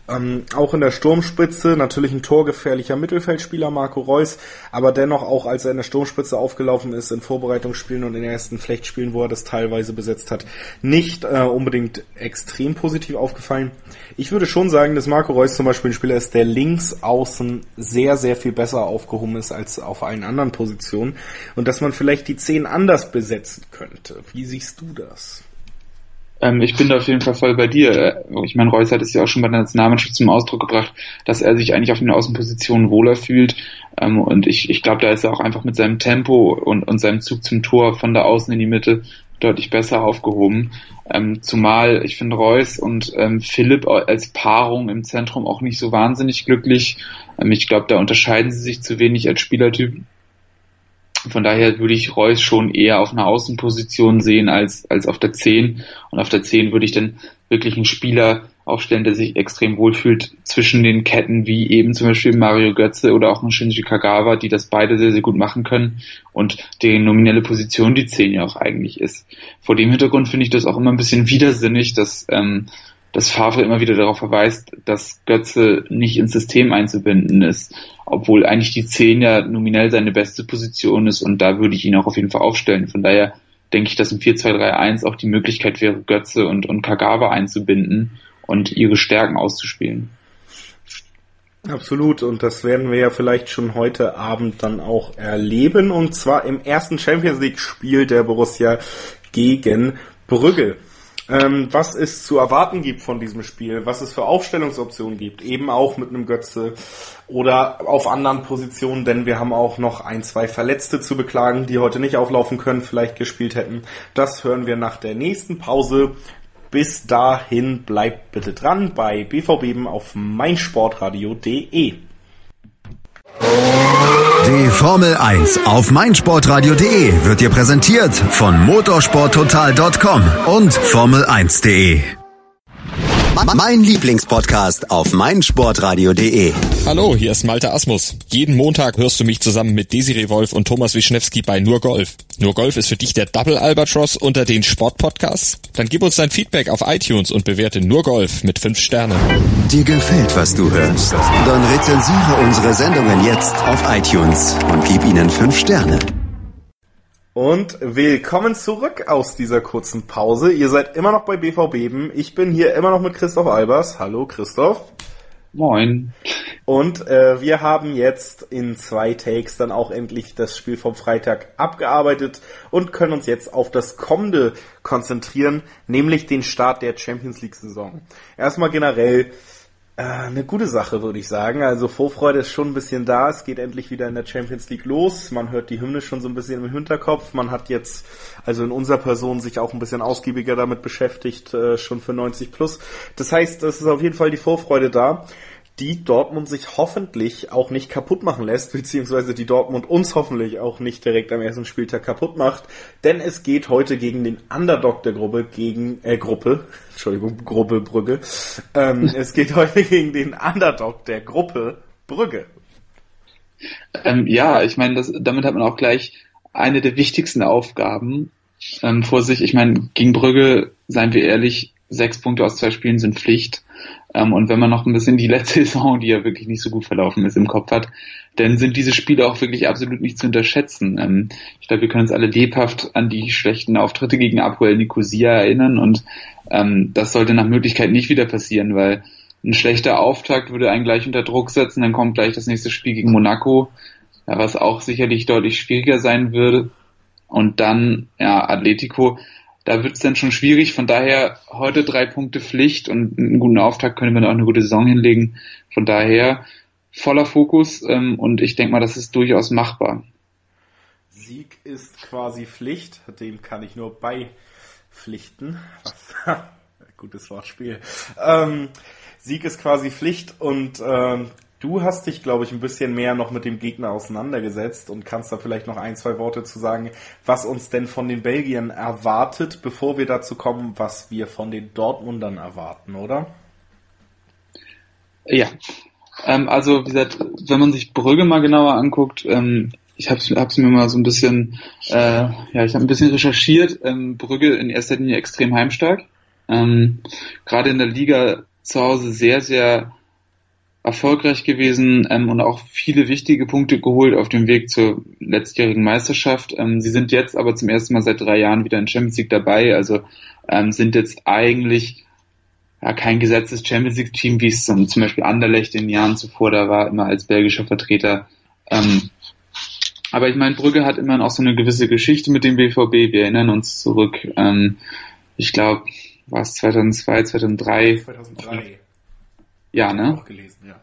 Ähm, auch in der Sturmspitze natürlich ein torgefährlicher Mittelfeldspieler, Marco Reus, aber dennoch auch, als er in der Sturmspitze aufgelaufen ist, in Vorbereitungsspielen und in den ersten Pflichtspielen, wo er das teilweise besetzt hat, nicht äh, unbedingt extrem positiv aufgefallen. Ich würde schon sagen, dass Marco Reus zum Beispiel ein Spieler ist, der links außen sehr, sehr viel besser aufgehoben ist als auf allen anderen Positionen und dass man vielleicht die Zehn anders besetzen könnte. Wie siehst du das? Ähm, ich bin da auf jeden Fall voll bei dir. Ich meine, Reus hat es ja auch schon bei der Nationalmannschaft zum Ausdruck gebracht, dass er sich eigentlich auf den Außenpositionen wohler fühlt. Ähm, und ich, ich glaube, da ist er auch einfach mit seinem Tempo und, und seinem Zug zum Tor von der Außen in die Mitte deutlich besser aufgehoben. Ähm, zumal ich finde Reus und ähm, Philipp als Paarung im Zentrum auch nicht so wahnsinnig glücklich. Ähm, ich glaube, da unterscheiden sie sich zu wenig als Spielertyp. Von daher würde ich Reus schon eher auf einer Außenposition sehen als als auf der zehn. Und auf der zehn würde ich dann wirklich einen Spieler aufstellen, der sich extrem wohlfühlt zwischen den Ketten, wie eben zum Beispiel Mario Götze oder auch ein Shinji Kagawa, die das beide sehr, sehr gut machen können und die nominelle Position die zehn ja auch eigentlich ist. Vor dem Hintergrund finde ich das auch immer ein bisschen widersinnig, dass ähm, dass Favre immer wieder darauf verweist, dass Götze nicht ins System einzubinden ist, obwohl eigentlich die zehn ja nominell seine beste Position ist und da würde ich ihn auch auf jeden Fall aufstellen. Von daher denke ich, dass im vier zwei drei eins auch die Möglichkeit wäre, Götze und, und Kagawa einzubinden und ihre Stärken auszuspielen. Absolut, und das werden wir ja vielleicht schon heute Abend dann auch erleben, und zwar im ersten Champions-League-Spiel der Borussia gegen Brügge. Ähm, was es zu erwarten gibt von diesem Spiel, was es für Aufstellungsoptionen gibt, eben auch mit einem Götze oder auf anderen Positionen, denn wir haben auch noch ein, zwei Verletzte zu beklagen, die heute nicht auflaufen können, vielleicht gespielt hätten. Das hören wir nach der nächsten Pause. Bis dahin bleibt bitte dran bei B V B auf meinsportradio punkt de. Die Formel eins auf meinsportradio punkt de wird dir präsentiert von motorsporttotal punkt com und formel eins punkt de. Mein Lieblingspodcast auf meinsportradio punkt de. Hallo, hier ist Malte Asmus. Jeden Montag hörst du mich zusammen mit Desiree Wolf und Thomas Wischnewski bei Nur Golf. Nur Golf ist für dich der Double Albatross unter den Sportpodcasts? Dann gib uns dein Feedback auf iTunes und bewerte Nur Golf mit fünf Sternen. Dir gefällt, was du hörst? Dann rezensiere unsere Sendungen jetzt auf iTunes und gib ihnen fünf Sterne. Und willkommen zurück aus dieser kurzen Pause. Ihr seid immer noch bei B V B. Ich bin hier immer noch mit Christoph Albers. Hallo Christoph. Moin. Und äh, wir haben jetzt in zwei Takes dann auch endlich das Spiel vom Freitag abgearbeitet und können uns jetzt auf das Kommende konzentrieren, nämlich den Start der Champions League Saison. Erstmal generell äh, eine gute Sache, würde ich sagen. Also Vorfreude ist schon ein bisschen da. Es geht endlich wieder in der Champions League los. Man hört die Hymne schon so ein bisschen im Hinterkopf. Man hat jetzt, also in unserer Person, sich auch ein bisschen ausgiebiger damit beschäftigt, äh, schon für neunzig plus. Das heißt, es ist auf jeden Fall die Vorfreude da, die Dortmund sich hoffentlich auch nicht kaputt machen lässt, beziehungsweise die Dortmund uns hoffentlich auch nicht direkt am ersten Spieltag kaputt macht, denn es geht heute gegen den Underdog der Gruppe, gegen, äh, Gruppe, Entschuldigung, Gruppe Brügge, ähm, es geht heute gegen den Underdog der Gruppe Brügge. Ähm, ja, ich meine, das, damit hat man auch gleich eine der wichtigsten Aufgaben ähm, vor sich. Ich meine, gegen Brügge, seien wir ehrlich, sechs Punkte aus zwei Spielen sind Pflicht. Ähm, und wenn man noch ein bisschen die letzte Saison, die ja wirklich nicht so gut verlaufen ist, im Kopf hat, dann sind diese Spiele auch wirklich absolut nicht zu unterschätzen. Ähm, ich glaube, wir können uns alle lebhaft an die schlechten Auftritte gegen Apoel Nicosia erinnern und ähm, das sollte nach Möglichkeit nicht wieder passieren, weil ein schlechter Auftakt würde einen gleich unter Druck setzen, dann kommt gleich das nächste Spiel gegen Monaco, ja, was auch sicherlich deutlich schwieriger sein würde. Und dann, ja, Atletico, da wird es dann schon schwierig, von daher heute drei Punkte Pflicht und einen guten Auftakt können wir dann auch eine gute Saison hinlegen. Von daher voller Fokus ähm, und ich denke mal, das ist durchaus machbar. Sieg ist quasi Pflicht, dem kann ich nur beipflichten. Was? Gutes Wortspiel. Ähm, Sieg ist quasi Pflicht und ähm, du hast dich, glaube ich, ein bisschen mehr noch mit dem Gegner auseinandergesetzt und kannst da vielleicht noch ein, zwei Worte zu sagen, was uns denn von den Belgiern erwartet, bevor wir dazu kommen, was wir von den Dortmundern erwarten, oder? Ja, ähm, also wie gesagt, wenn man sich Brügge mal genauer anguckt, ähm, ich habe es mir mal so ein bisschen, äh, ja, ich habe ein bisschen recherchiert, ähm, Brügge in erster Linie extrem heimstark, ähm, gerade in der Liga zu Hause sehr, sehr erfolgreich gewesen ähm, und auch viele wichtige Punkte geholt auf dem Weg zur letztjährigen Meisterschaft. Ähm, sie sind jetzt aber zum ersten Mal seit drei Jahren wieder in Champions League dabei, also ähm, sind jetzt eigentlich ja, kein gesetztes Champions League Team, wie es zum, zum Beispiel Anderlecht in den Jahren zuvor da war, immer als belgischer Vertreter. Ähm, aber ich meine, Brügge hat immerhin auch so eine gewisse Geschichte mit dem B V B. Wir erinnern uns zurück, ähm, ich glaube, war es zweitausendzwei, zweitausenddrei? zweitausenddrei. Ja, ne? Auch gelesen, ja.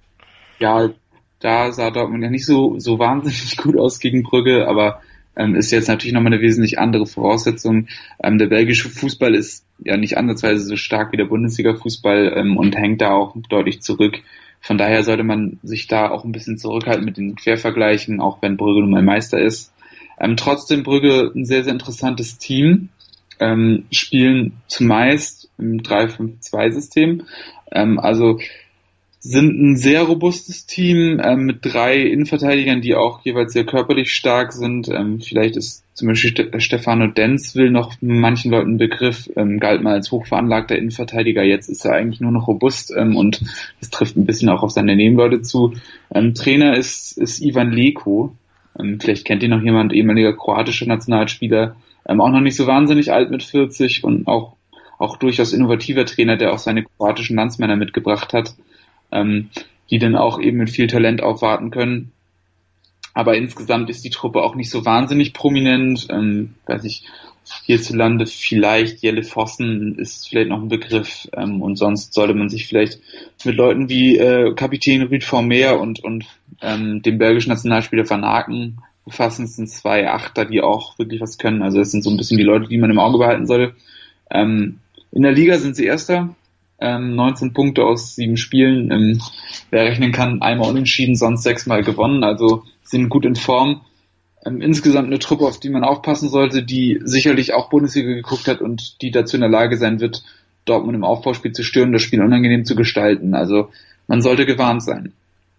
Ja, da sah Dortmund ja nicht so so wahnsinnig gut aus gegen Brügge, aber ähm, ist jetzt natürlich nochmal eine wesentlich andere Voraussetzung. Ähm, der belgische Fußball ist ja nicht ansatzweise so stark wie der Bundesliga-Fußball ähm, und hängt da auch deutlich zurück. Von daher sollte man sich da auch ein bisschen zurückhalten mit den Quervergleichen, auch wenn Brügge nun mal Meister ist. Ähm, trotzdem Brügge ein sehr, sehr interessantes Team, ähm, spielen zumeist im drei fünf zwei System, ähm, also sind ein sehr robustes Team ähm, mit drei Innenverteidigern, die auch jeweils sehr körperlich stark sind. Ähm, vielleicht ist zum Beispiel Ste- Stefano Denzwil noch manchen Leuten ein Begriff, ähm, galt mal als hochveranlagter Innenverteidiger. Jetzt ist er eigentlich nur noch robust ähm, und das trifft ein bisschen auch auf seine Nebenleute zu. Ähm, Trainer ist, ist Ivan Leko. Ähm, vielleicht kennt ihn noch jemand, ehemaliger kroatischer Nationalspieler. Ähm, auch noch nicht so wahnsinnig alt mit vierzig und auch, auch durchaus innovativer Trainer, der auch seine kroatischen Landsmänner mitgebracht hat. Ähm, die dann auch eben mit viel Talent aufwarten können. Aber insgesamt ist die Truppe auch nicht so wahnsinnig prominent. Ähm, weiß ich, hierzulande vielleicht Jelle Vossen ist vielleicht noch ein Begriff. Ähm, und sonst sollte man sich vielleicht mit Leuten wie äh, Kapitän Ruud Vermeer und, und ähm, dem belgischen Nationalspieler Van Aken befassen. Es sind zwei Achter, die auch wirklich was können. Also es sind so ein bisschen die Leute, die man im Auge behalten sollte. Ähm, in der Liga sind sie Erster. Ähm, neunzehn Punkte aus sieben Spielen. Ähm, wer rechnen kann, einmal unentschieden, sonst sechsmal gewonnen. Also sind gut in Form. Ähm, insgesamt eine Truppe, auf die man aufpassen sollte, die sicherlich auch Bundesliga geguckt hat und die dazu in der Lage sein wird, Dortmund im Aufbauspiel zu stören, das Spiel unangenehm zu gestalten. Also man sollte gewarnt sein.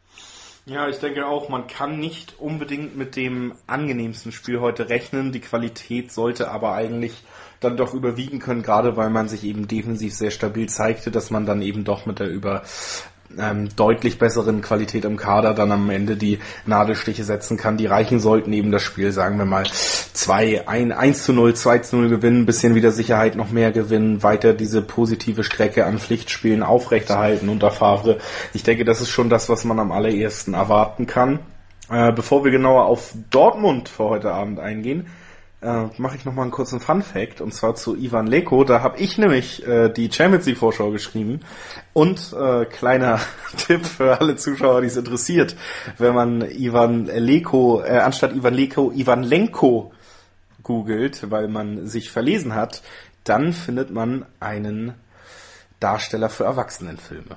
Ja, ich denke auch, man kann nicht unbedingt mit dem angenehmsten Spiel heute rechnen. Die Qualität sollte aber eigentlich dann doch überwiegen können, gerade weil man sich eben defensiv sehr stabil zeigte, dass man dann eben doch mit der über ähm, deutlich besseren Qualität im Kader dann am Ende die Nadelstiche setzen kann, die reichen sollten, eben das Spiel, sagen wir mal, zwei, ein, eins zu null, zwei zu null gewinnen, bisschen wieder Sicherheit noch mehr gewinnen, weiter diese positive Strecke an Pflichtspielen aufrechterhalten unter Favre. Ich denke, das ist schon das, was man am allerersten erwarten kann. Äh, bevor wir genauer auf Dortmund für heute Abend eingehen, Äh, mache ich nochmal einen kurzen Fun-Fact, und zwar zu Ivan Leko. Da habe ich nämlich äh, die Champions League Vorschau geschrieben. Und äh, kleiner Tipp für alle Zuschauer, die es interessiert: Wenn man Ivan Leko, äh, anstatt Ivan Leko, Ivan Lenko googelt, weil man sich verlesen hat, dann findet man einen Darsteller für Erwachsenenfilme.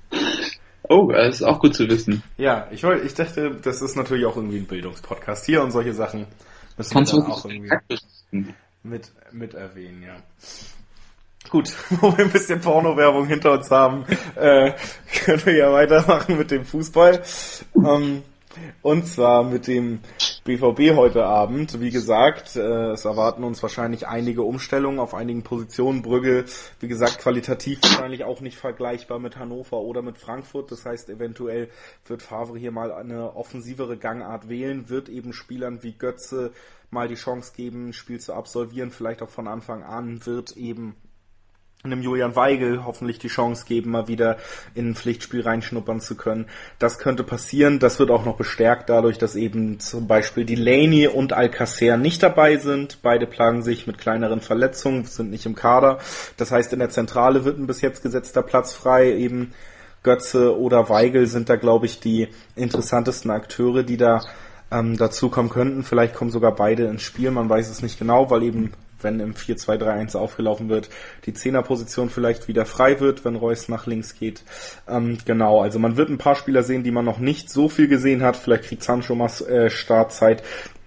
Oh, das ist auch gut zu wissen. Ja, ich wollte, ich dachte, das ist natürlich auch irgendwie ein Bildungspodcast hier und solche Sachen. Das kannst du auch irgendwie mit, mit erwähnen, ja. Gut, wo wir ein bisschen Porno-Werbung hinter uns haben, äh, können wir ja weitermachen mit dem Fußball. Ähm, und zwar mit dem B V B heute Abend. Wie gesagt, äh, es erwarten uns wahrscheinlich einige Umstellungen auf einigen Positionen. Brügge, wie gesagt, qualitativ wahrscheinlich auch nicht vergleichbar mit Hannover oder mit Frankfurt. Das heißt, eventuell wird Favre hier mal eine offensivere Gangart wählen, wird eben Spielern wie Götze mal die Chance geben, ein Spiel zu absolvieren, vielleicht auch von Anfang an, wird eben einem Julian Weigl hoffentlich die Chance geben, mal wieder in ein Pflichtspiel reinschnuppern zu können. Das könnte passieren. Das wird auch noch bestärkt dadurch, dass eben zum Beispiel Delaney und Alcacer nicht dabei sind. Beide plagen sich mit kleineren Verletzungen, sind nicht im Kader. Das heißt, in der Zentrale wird ein bis jetzt gesetzter Platz frei. Eben Götze oder Weigl sind da, glaube ich, die interessantesten Akteure, die da ähm, dazu kommen könnten. Vielleicht kommen sogar beide ins Spiel. Man weiß es nicht genau, weil eben, wenn im vier zwei drei eins aufgelaufen wird, die Zehnerposition vielleicht wieder frei wird, wenn Reus nach links geht. Ähm, genau, also man wird ein paar Spieler sehen, die man noch nicht so viel gesehen hat. Vielleicht kriegt Sancho mal äh, Startzeit.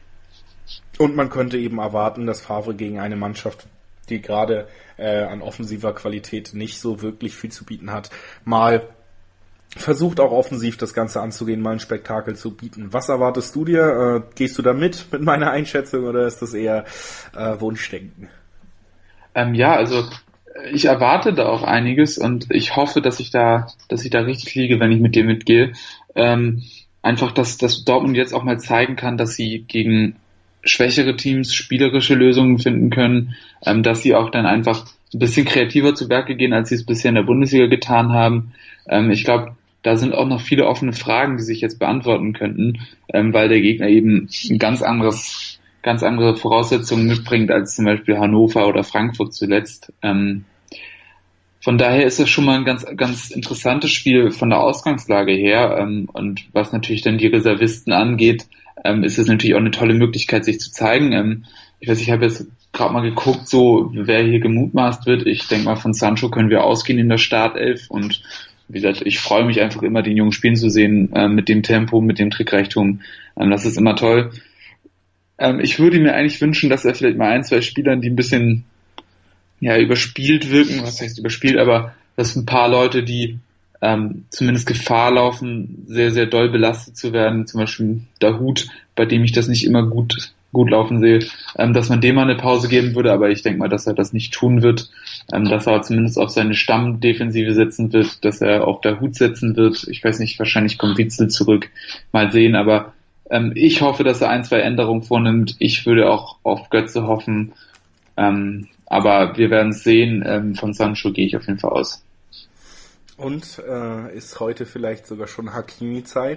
Und man könnte eben erwarten, dass Favre gegen eine Mannschaft, die gerade äh, an offensiver Qualität nicht so wirklich viel zu bieten hat, mal versucht auch offensiv das Ganze anzugehen, mal ein Spektakel zu bieten. Was erwartest du dir? Äh, gehst du da mit, mit meiner Einschätzung, oder ist das eher äh, Wunschdenken? Ähm, ja, also ich erwarte da auch einiges und ich hoffe, dass ich da, dass ich da richtig liege, wenn ich mit dir mitgehe. Ähm, einfach, dass, dass Dortmund jetzt auch mal zeigen kann, dass sie gegen schwächere Teams spielerische Lösungen finden können, ähm, dass sie auch dann einfach ein bisschen kreativer zu Werke gehen, als sie es bisher in der Bundesliga getan haben. Ähm, ich glaube, da sind auch noch viele offene Fragen, die sich jetzt beantworten könnten, ähm, weil der Gegner eben ein ganz anderes, ganz andere Voraussetzungen mitbringt als zum Beispiel Hannover oder Frankfurt zuletzt. Ähm, von daher ist das schon mal ein ganz, ganz interessantes Spiel von der Ausgangslage her. Ähm, und was natürlich dann die Reservisten angeht, ähm, ist es natürlich auch eine tolle Möglichkeit, sich zu zeigen. Ähm, ich weiß, ich habe jetzt gerade mal geguckt, so wer hier gemutmaßt wird. Ich denke mal, von Sancho können wir ausgehen in der Startelf und wie gesagt, ich freue mich einfach immer, den Jungen spielen zu sehen, äh, mit dem Tempo, mit dem Trickreichtum. Ähm, das ist immer toll. Ähm, ich würde mir eigentlich wünschen, dass er vielleicht mal ein, zwei Spielern, die ein bisschen ja überspielt wirken, was heißt überspielt, aber dass ein paar Leute, die ähm, zumindest Gefahr laufen, sehr, sehr doll belastet zu werden, zum Beispiel Dahoud, bei dem ich das nicht immer gut gut laufen sehe, ähm, dass man dem mal eine Pause geben würde, aber ich denke mal, dass er das nicht tun wird, ähm, dass er zumindest auf seine Stammdefensive setzen wird, dass er auf der Hut setzen wird. Ich weiß nicht, wahrscheinlich kommt Witzel zurück, mal sehen, aber ähm, ich hoffe, dass er ein, zwei Änderungen vornimmt. Ich würde auch auf Götze hoffen, ähm, aber wir werden es sehen. Ähm, von Sancho gehe ich auf jeden Fall aus. Und äh, ist heute vielleicht sogar schon Hakimi-Zeit?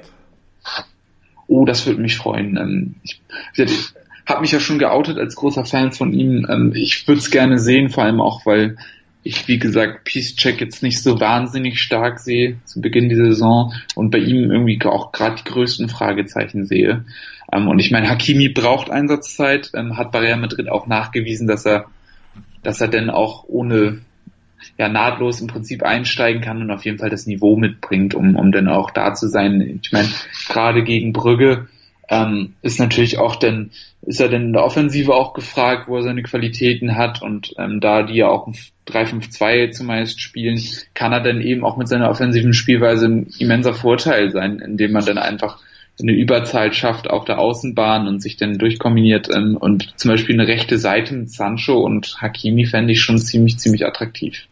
Oh, das würde mich freuen. Ähm, ich, ich habe mich ja schon geoutet als großer Fan von ihm. Ähm, ich würde es gerne sehen, vor allem auch, weil ich, wie gesagt, Piszczek jetzt nicht so wahnsinnig stark sehe zu Beginn dieser Saison und bei ihm irgendwie auch gerade die größten Fragezeichen sehe. Ähm, und ich meine, Hakimi braucht Einsatzzeit, ähm, hat bei Real Madrid auch nachgewiesen, dass er, dass er denn auch ohne ja nahtlos im Prinzip einsteigen kann und auf jeden Fall das Niveau mitbringt, um um dann auch da zu sein. Ich meine, gerade gegen Brügge ähm, ist natürlich auch dann, ist er denn in der Offensive auch gefragt, wo er seine Qualitäten hat und ähm, da die ja auch drei fünf zwei zumeist spielen, kann er dann eben auch mit seiner offensiven Spielweise ein immenser Vorteil sein, indem man dann einfach eine Überzahl schafft auf der Außenbahn und sich dann durchkombiniert ähm, und zum Beispiel eine rechte Seite mit Sancho und Hakimi fände ich schon ziemlich, ziemlich attraktiv.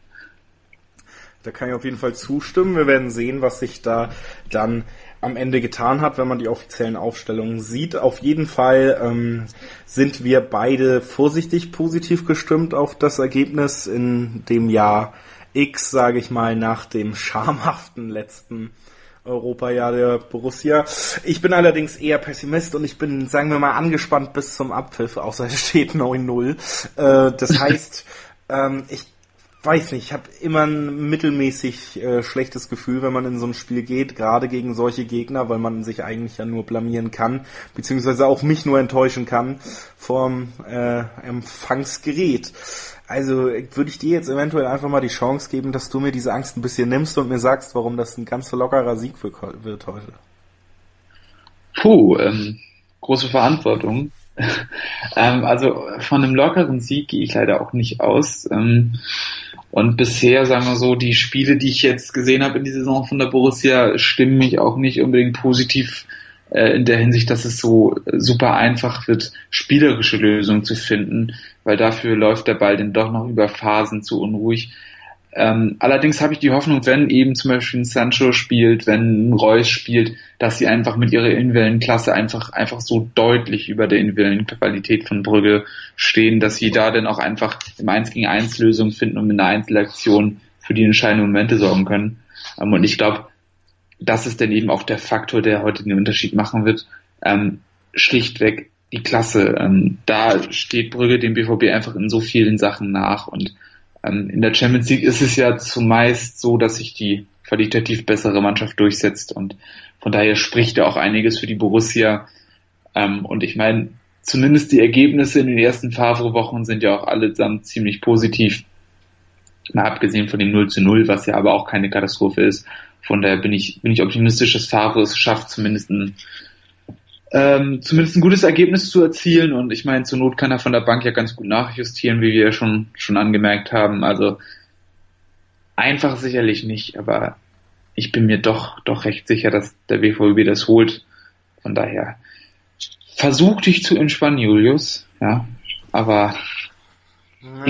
Da kann ich auf jeden Fall zustimmen. Wir werden sehen, was sich da dann am Ende getan hat, wenn man die offiziellen Aufstellungen sieht. Auf jeden Fall ähm, sind wir beide vorsichtig positiv gestimmt auf das Ergebnis in dem Jahr X, sage ich mal, nach dem schamhaften letzten Europajahr der Borussia. Ich bin allerdings eher Pessimist und ich bin, sagen wir mal, angespannt bis zum Abpfiff, außer es steht neun null. Äh, das heißt, ähm, ich weiß nicht, ich habe immer ein mittelmäßig äh, schlechtes Gefühl, wenn man in so ein Spiel geht, gerade gegen solche Gegner, weil man sich eigentlich ja nur blamieren kann, beziehungsweise auch mich nur enttäuschen kann vom äh, Empfangsgerät. Also würde ich dir jetzt eventuell einfach mal die Chance geben, dass du mir diese Angst ein bisschen nimmst und mir sagst, warum das ein ganz lockerer Sieg wird heute. Puh, ähm, große Verantwortung. ähm, also von einem lockeren Sieg gehe ich leider auch nicht aus. Ähm, und bisher, sagen wir so, die Spiele, die ich jetzt gesehen habe in dieser Saison von der Borussia, stimmen mich auch nicht unbedingt positiv äh, in der Hinsicht, dass es so super einfach wird, spielerische Lösungen zu finden, weil dafür läuft der Ball dann doch noch über Phasen zu unruhig. Ähm, allerdings habe ich die Hoffnung, wenn eben zum Beispiel ein Sancho spielt, wenn ein Reus spielt, dass sie einfach mit ihrer individuellen Klasse einfach einfach so deutlich über der individuellen Qualität von Brügge stehen, dass sie da dann auch einfach im eins gegen eins Lösungen finden und mit einer Einzelaktion für die entscheidenden Momente sorgen können. Ähm, und ich glaube, das ist dann eben auch der Faktor, der heute den Unterschied machen wird. Ähm, schlichtweg die Klasse. Ähm, da steht Brügge dem B V B einfach in so vielen Sachen nach und in der Champions League ist es ja zumeist so, dass sich die qualitativ bessere Mannschaft durchsetzt und von daher spricht ja auch einiges für die Borussia. Und ich meine, zumindest die Ergebnisse in den ersten Favre-Wochen sind ja auch allesamt ziemlich positiv. Mal abgesehen von dem null zu null, was ja aber auch keine Katastrophe ist. Von daher bin ich, bin ich optimistisch, dass Favre es schafft, zumindest ein Ähm, zumindest ein gutes Ergebnis zu erzielen und ich meine, zur Not kann er von der Bank ja ganz gut nachjustieren, wie wir ja schon schon angemerkt haben. Also einfach sicherlich nicht, aber ich bin mir doch doch recht sicher, dass der B V B das holt. Von daher versuch dich zu entspannen, Julius. Ja, aber ja, ich möchte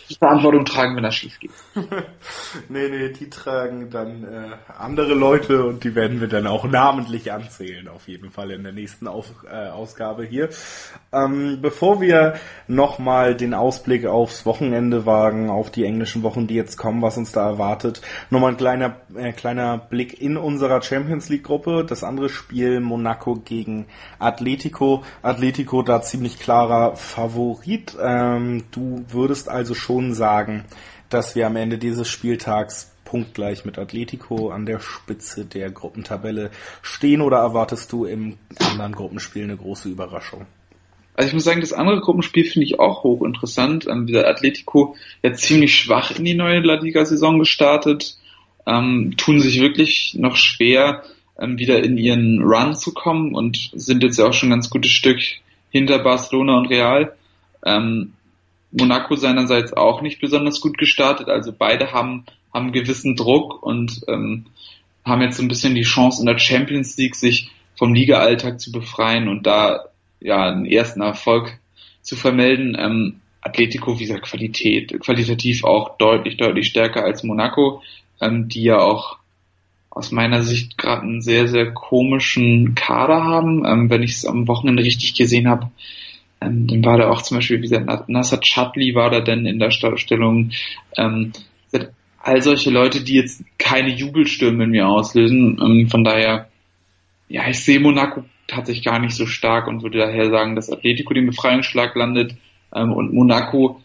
die Verantwortung tragen, wenn das schief geht. nee, nee, die tragen dann äh, andere Leute und die werden wir dann auch namentlich anzählen, auf jeden Fall in der nächsten Auf, äh, Ausgabe hier. Ähm, bevor wir nochmal den Ausblick aufs Wochenende wagen, auf die englischen Wochen, die jetzt kommen, was uns da erwartet, nochmal ein kleiner, äh, kleiner Blick in unserer Champions League Gruppe. Das andere Spiel Monaco gegen Atletico. Atletico da ziemlich klarer Favorit. Ähm, du würdest also schon sagen, dass wir am Ende dieses Spieltags punktgleich mit Atletico an der Spitze der Gruppentabelle stehen, oder erwartest du im anderen Gruppenspiel eine große Überraschung? Also ich muss sagen, das andere Gruppenspiel finde ich auch hochinteressant. Ähm, wieder Atletico jetzt ziemlich schwach in die neue La Liga-Saison gestartet, ähm, tun sich wirklich noch schwer, ähm, wieder in ihren Run zu kommen und sind jetzt ja auch schon ein ganz gutes Stück hinter Barcelona und Real. Ähm, Monaco seinerseits auch nicht besonders gut gestartet, also beide haben haben gewissen Druck und ähm, haben jetzt so ein bisschen die Chance in der Champions League sich vom Liga-Alltag zu befreien und da ja einen ersten Erfolg zu vermelden. Ähm, Atletico, wie gesagt, Qualität, qualitativ auch deutlich, deutlich stärker als Monaco, ähm, die ja auch aus meiner Sicht gerade einen sehr, sehr komischen Kader haben. Ähm, wenn ich es am Wochenende richtig gesehen habe, Ähm, dann war da auch zum Beispiel, wie gesagt, Nacer Chadli war da denn in der Startstellung. Ähm, all solche Leute, die jetzt keine Jubelstürme in mir auslösen. Ähm, von daher, ja, ich sehe Monaco tatsächlich gar nicht so stark und würde daher sagen, dass Atletico den Befreiungsschlag landet ähm, und Monaco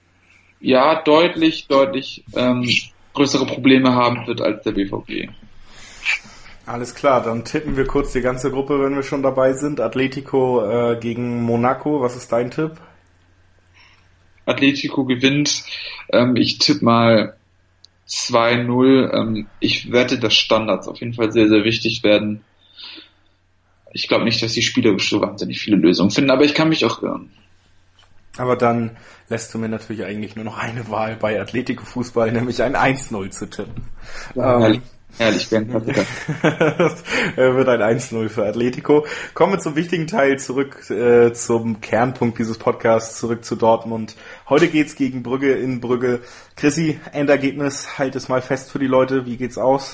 ja deutlich, deutlich ähm, größere Probleme haben wird als der B V B. Alles klar, dann tippen wir kurz die ganze Gruppe, wenn wir schon dabei sind. Atletico äh, gegen Monaco, was ist dein Tipp? Atletico gewinnt. Ähm, ich tippe mal zwei null. Ähm, ich wette, dass Standards auf jeden Fall sehr, sehr wichtig werden. Ich glaube nicht, dass die spielerisch so wahnsinnig viele Lösungen finden, aber ich kann mich auch irren. Aber dann lässt du mir natürlich eigentlich nur noch eine Wahl bei Atletico Fußball, nämlich ein eins null zu tippen. Ja, ähm, Ehrlich, werden wird ein eins null für Atletico. Kommen wir zum wichtigen Teil, zurück äh, zum Kernpunkt dieses Podcasts, zurück zu Dortmund. Heute geht's gegen Brügge in Brügge. Chrissy, Endergebnis, halt es mal fest für die Leute. Wie geht's aus?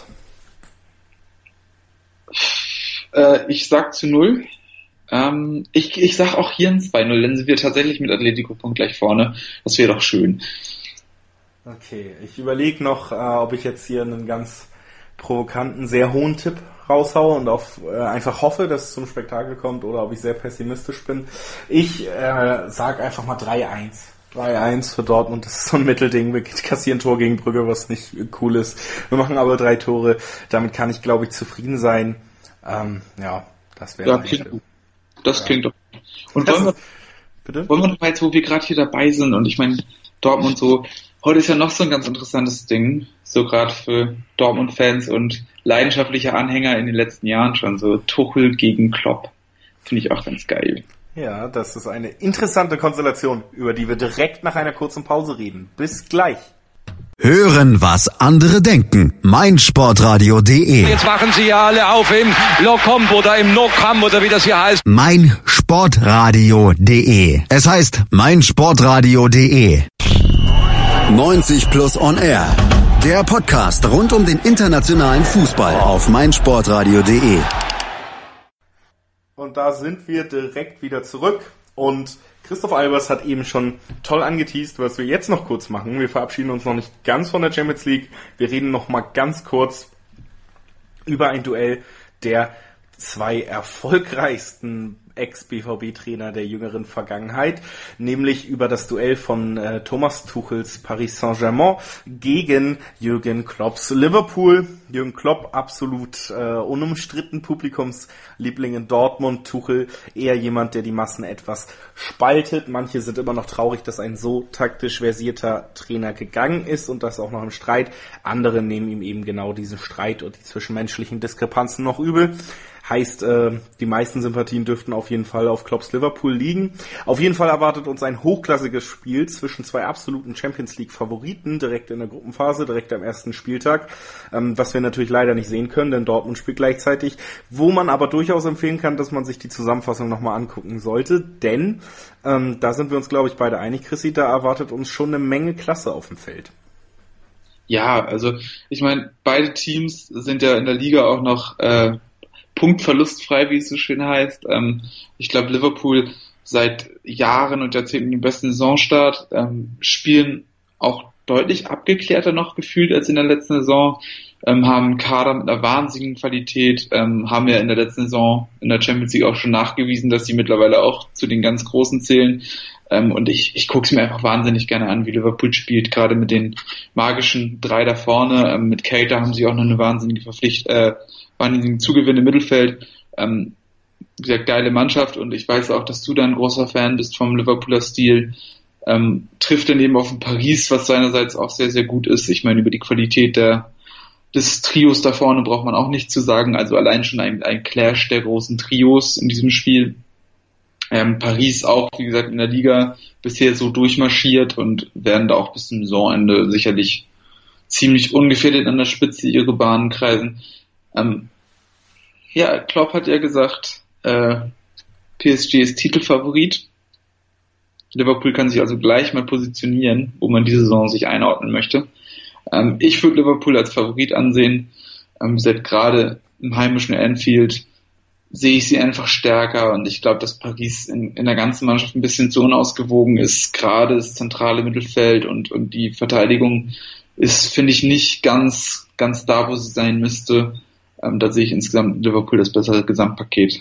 Äh, ich sag zu null. Ähm, ich, ich sag auch hier ein zwei null, dann sind wir tatsächlich mit Atletico punktgleich vorne. Das wäre doch schön. Okay, ich überlege noch, äh, ob ich jetzt hier einen ganz provokanten, sehr hohen Tipp raushaue und auf äh, einfach hoffe, dass es zum Spektakel kommt, oder ob ich sehr pessimistisch bin. Ich äh, sag einfach mal drei eins. drei eins für Dortmund, das ist so ein Mittelding. Wir kassieren ein Tor gegen Brügge, was nicht cool ist. Wir machen aber drei Tore. Damit kann ich, glaube ich, zufrieden sein. Ähm, ja, das wäre ja, mein klingt, Tipp. Das ja. klingt doch. Und das wollen wir, bitte? wollen wir noch mal jetzt, wo wir gerade hier dabei sind, und ich meine, Dortmund so, heute ist ja noch so ein ganz interessantes Ding, so gerade für Dortmund-Fans und leidenschaftliche Anhänger in den letzten Jahren schon, so Tuchel gegen Klopp. Finde ich auch ganz geil. Ja, das ist eine interessante Konstellation, über die wir direkt nach einer kurzen Pause reden. Bis gleich. Hören, was andere denken. meinsportradio punkt de. Jetzt machen sie ja alle auf im Locomp oder im Nocam oder wie das hier heißt. meinsportradio punkt de. Es heißt meinsportradio punkt de. neunzig plus on air. Der Podcast rund um den internationalen Fußball auf meinsportradio punkt de. Und da sind wir direkt wieder zurück. Und Christoph Albers hat eben schon toll angeteast, was wir jetzt noch kurz machen. Wir verabschieden uns noch nicht ganz von der Champions League. Wir reden noch mal ganz kurz über ein Duell der zwei erfolgreichsten Ex-B V B-Trainer der jüngeren Vergangenheit, nämlich über das Duell von äh, Thomas Tuchels Paris Saint-Germain gegen Jürgen Klopps Liverpool. Jürgen Klopp absolut äh, unumstritten Publikumsliebling in Dortmund. Tuchel eher jemand, der die Massen etwas spaltet. Manche sind immer noch traurig, dass ein so taktisch versierter Trainer gegangen ist und das auch noch im Streit. Andere nehmen ihm eben genau diesen Streit und die zwischenmenschlichen Diskrepanzen noch übel. Heißt, äh, die meisten Sympathien dürften auf jeden Fall auf Klopps Liverpool liegen. Auf jeden Fall erwartet uns ein hochklassiges Spiel zwischen zwei absoluten Champions-League-Favoriten direkt in der Gruppenphase, direkt am ersten Spieltag, ähm, was wir natürlich leider nicht sehen können, denn Dortmund spielt gleichzeitig, wo man aber durchaus empfehlen kann, dass man sich die Zusammenfassung nochmal angucken sollte, denn ähm, da sind wir uns, glaube ich, beide einig, Chrissy, da erwartet uns schon eine Menge Klasse auf dem Feld. Ja, also ich meine, beide Teams sind ja in der Liga auch noch äh, punktverlustfrei, wie es so schön heißt. Ähm, ich glaube, Liverpool seit Jahren und Jahrzehnten den besten Saisonstart, ähm, spielen auch deutlich abgeklärter noch gefühlt als in der letzten Saison, ähm, haben einen Kader mit einer wahnsinnigen Qualität, ähm, haben ja in der letzten Saison in der Champions League auch schon nachgewiesen, dass sie mittlerweile auch zu den ganz Großen zählen. Ähm, und ich, ich gucke es mir einfach wahnsinnig gerne an, wie Liverpool spielt, gerade mit den magischen drei da vorne. Ähm, mit Keita haben sie auch noch eine wahnsinnige Verpflicht, äh, wahnsinnigen Zugewinn im Mittelfeld. Ähm, wie gesagt, geile Mannschaft, und ich weiß auch, dass du da ein großer Fan bist vom Liverpooler Stil. Ähm, trifft daneben auf ein Paris, was seinerseits auch sehr, sehr gut ist. Ich meine, über die Qualität der, des Trios da vorne braucht man auch nichts zu sagen. Also allein schon ein, ein Clash der großen Trios in diesem Spiel. Ähm, Paris auch, wie gesagt, in der Liga bisher so durchmarschiert und werden da auch bis zum Saisonende sicherlich ziemlich ungefährdet an der Spitze ihre Bahnen kreisen. Ähm, ja, Klopp hat ja gesagt, äh, P S G ist Titelfavorit. Liverpool kann sich also gleich mal positionieren, wo man diese Saison sich einordnen möchte. Ähm, ich würde Liverpool als Favorit ansehen. Ähm, seit gerade im heimischen Anfield sehe ich sie einfach stärker, und ich glaube, dass Paris in, in der ganzen Mannschaft ein bisschen zu unausgewogen ist. Gerade das zentrale Mittelfeld und, und die Verteidigung ist, finde ich, nicht ganz, ganz da, wo sie sein müsste. Ähm, da sehe ich insgesamt Liverpool das bessere Gesamtpaket.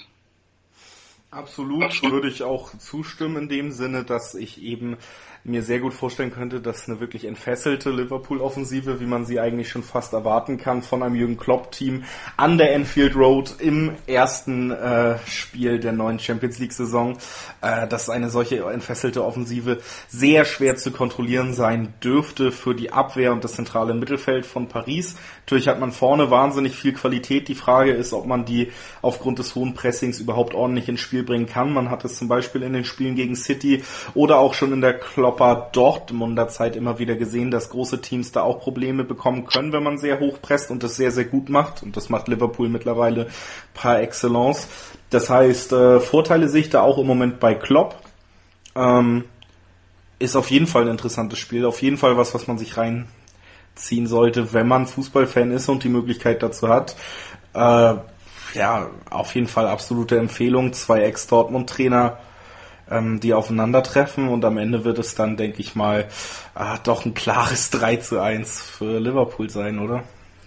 Absolut, Absolut, würde ich auch zustimmen in dem Sinne, dass ich eben mir sehr gut vorstellen könnte, dass eine wirklich entfesselte Liverpool-Offensive, wie man sie eigentlich schon fast erwarten kann, von einem Jürgen Klopp-Team an der Anfield Road im ersten äh, Spiel der neuen Champions-League-Saison, äh, dass eine solche entfesselte Offensive sehr schwer zu kontrollieren sein dürfte für die Abwehr und das zentrale Mittelfeld von Paris. Natürlich hat man vorne wahnsinnig viel Qualität. Die Frage ist, ob man die aufgrund des hohen Pressings überhaupt ordentlich ins Spiel bringen kann. Man hat es zum Beispiel in den Spielen gegen City oder auch schon in der Klopper Dortmunder Zeit immer wieder gesehen, dass große Teams da auch Probleme bekommen können, wenn man sehr hoch presst und das sehr, sehr gut macht. Und das macht Liverpool mittlerweile par excellence. Das heißt, äh, Vorteile sehe ich da auch im Moment bei Klopp. Ähm, ist auf jeden Fall ein interessantes Spiel. Auf jeden Fall was, was man sich reinziehen sollte, wenn man Fußballfan ist und die Möglichkeit dazu hat. Äh, ja, auf jeden Fall absolute Empfehlung. Zwei Ex-Dortmund-Trainer, ähm, die aufeinandertreffen, und am Ende wird es dann, denke ich mal, äh, doch ein klares drei zu eins für Liverpool sein, oder?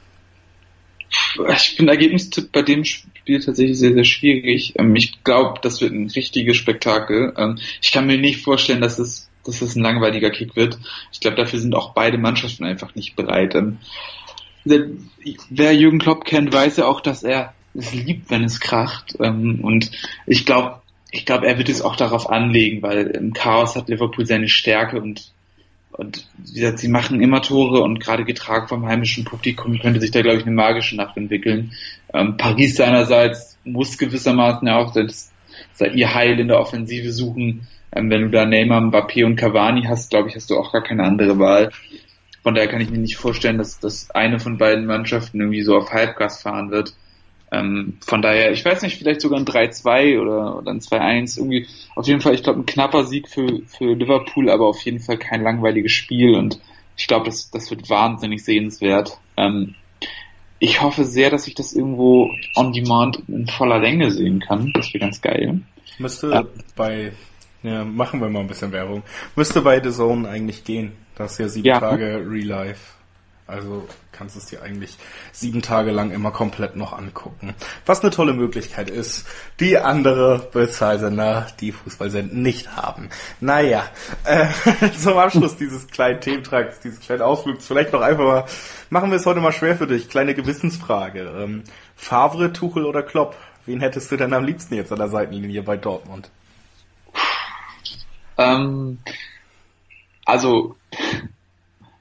Ich bin Ergebnistipp bei dem Spiel tatsächlich sehr, sehr schwierig. Ähm, ich glaube, das wird ein richtiges Spektakel. Ähm, ich kann mir nicht vorstellen, dass es, dass es ein langweiliger Kick wird. Ich glaube, dafür sind auch beide Mannschaften einfach nicht bereit. Ähm, wer Jürgen Klopp kennt, weiß ja auch, dass er es liebt, wenn es kracht. Ähm, und ich glaube, ich glaube, er wird es auch darauf anlegen, weil im Chaos hat Liverpool seine Stärke, und und wie gesagt, sie machen immer Tore, und gerade getragen vom heimischen Publikum könnte sich da, glaube ich, eine magische Nacht entwickeln. Ähm, Paris seinerseits muss gewissermaßen ja auch das, das ihr Heil in der Offensive suchen. Ähm, wenn du da Neymar, Mbappé und Cavani hast, glaube ich, hast du auch gar keine andere Wahl. Von daher kann ich mir nicht vorstellen, dass, dass eine von beiden Mannschaften irgendwie so auf Halbgas fahren wird. Ähm, von daher, ich weiß nicht, vielleicht sogar ein drei zwei oder, oder ein zwei eins, irgendwie, auf jeden Fall, ich glaube, ein knapper Sieg für, für Liverpool, aber auf jeden Fall kein langweiliges Spiel, und ich glaube, das, das wird wahnsinnig sehenswert. Ähm, ich hoffe sehr, dass ich das irgendwo on demand in voller Länge sehen kann. Das wäre ganz geil. Müsste ja. bei, ja, machen wir mal ein bisschen Werbung, müsste bei The Zone eigentlich gehen. Das ist ja sieben ja. Tage Real Life. Also kannst du es dir eigentlich sieben Tage lang immer komplett noch angucken. Was eine tolle Möglichkeit ist, die andere Bezahlsender, die Fußball senden, nicht haben. Naja, äh, zum Abschluss dieses kleinen Thementrags, dieses kleinen Ausflugs, vielleicht noch einfach mal, machen wir es heute mal schwer für dich. Kleine Gewissensfrage. Ähm, Favre, Tuchel oder Klopp? Wen hättest du denn am liebsten jetzt an der Seitenlinie bei Dortmund? Ähm, also...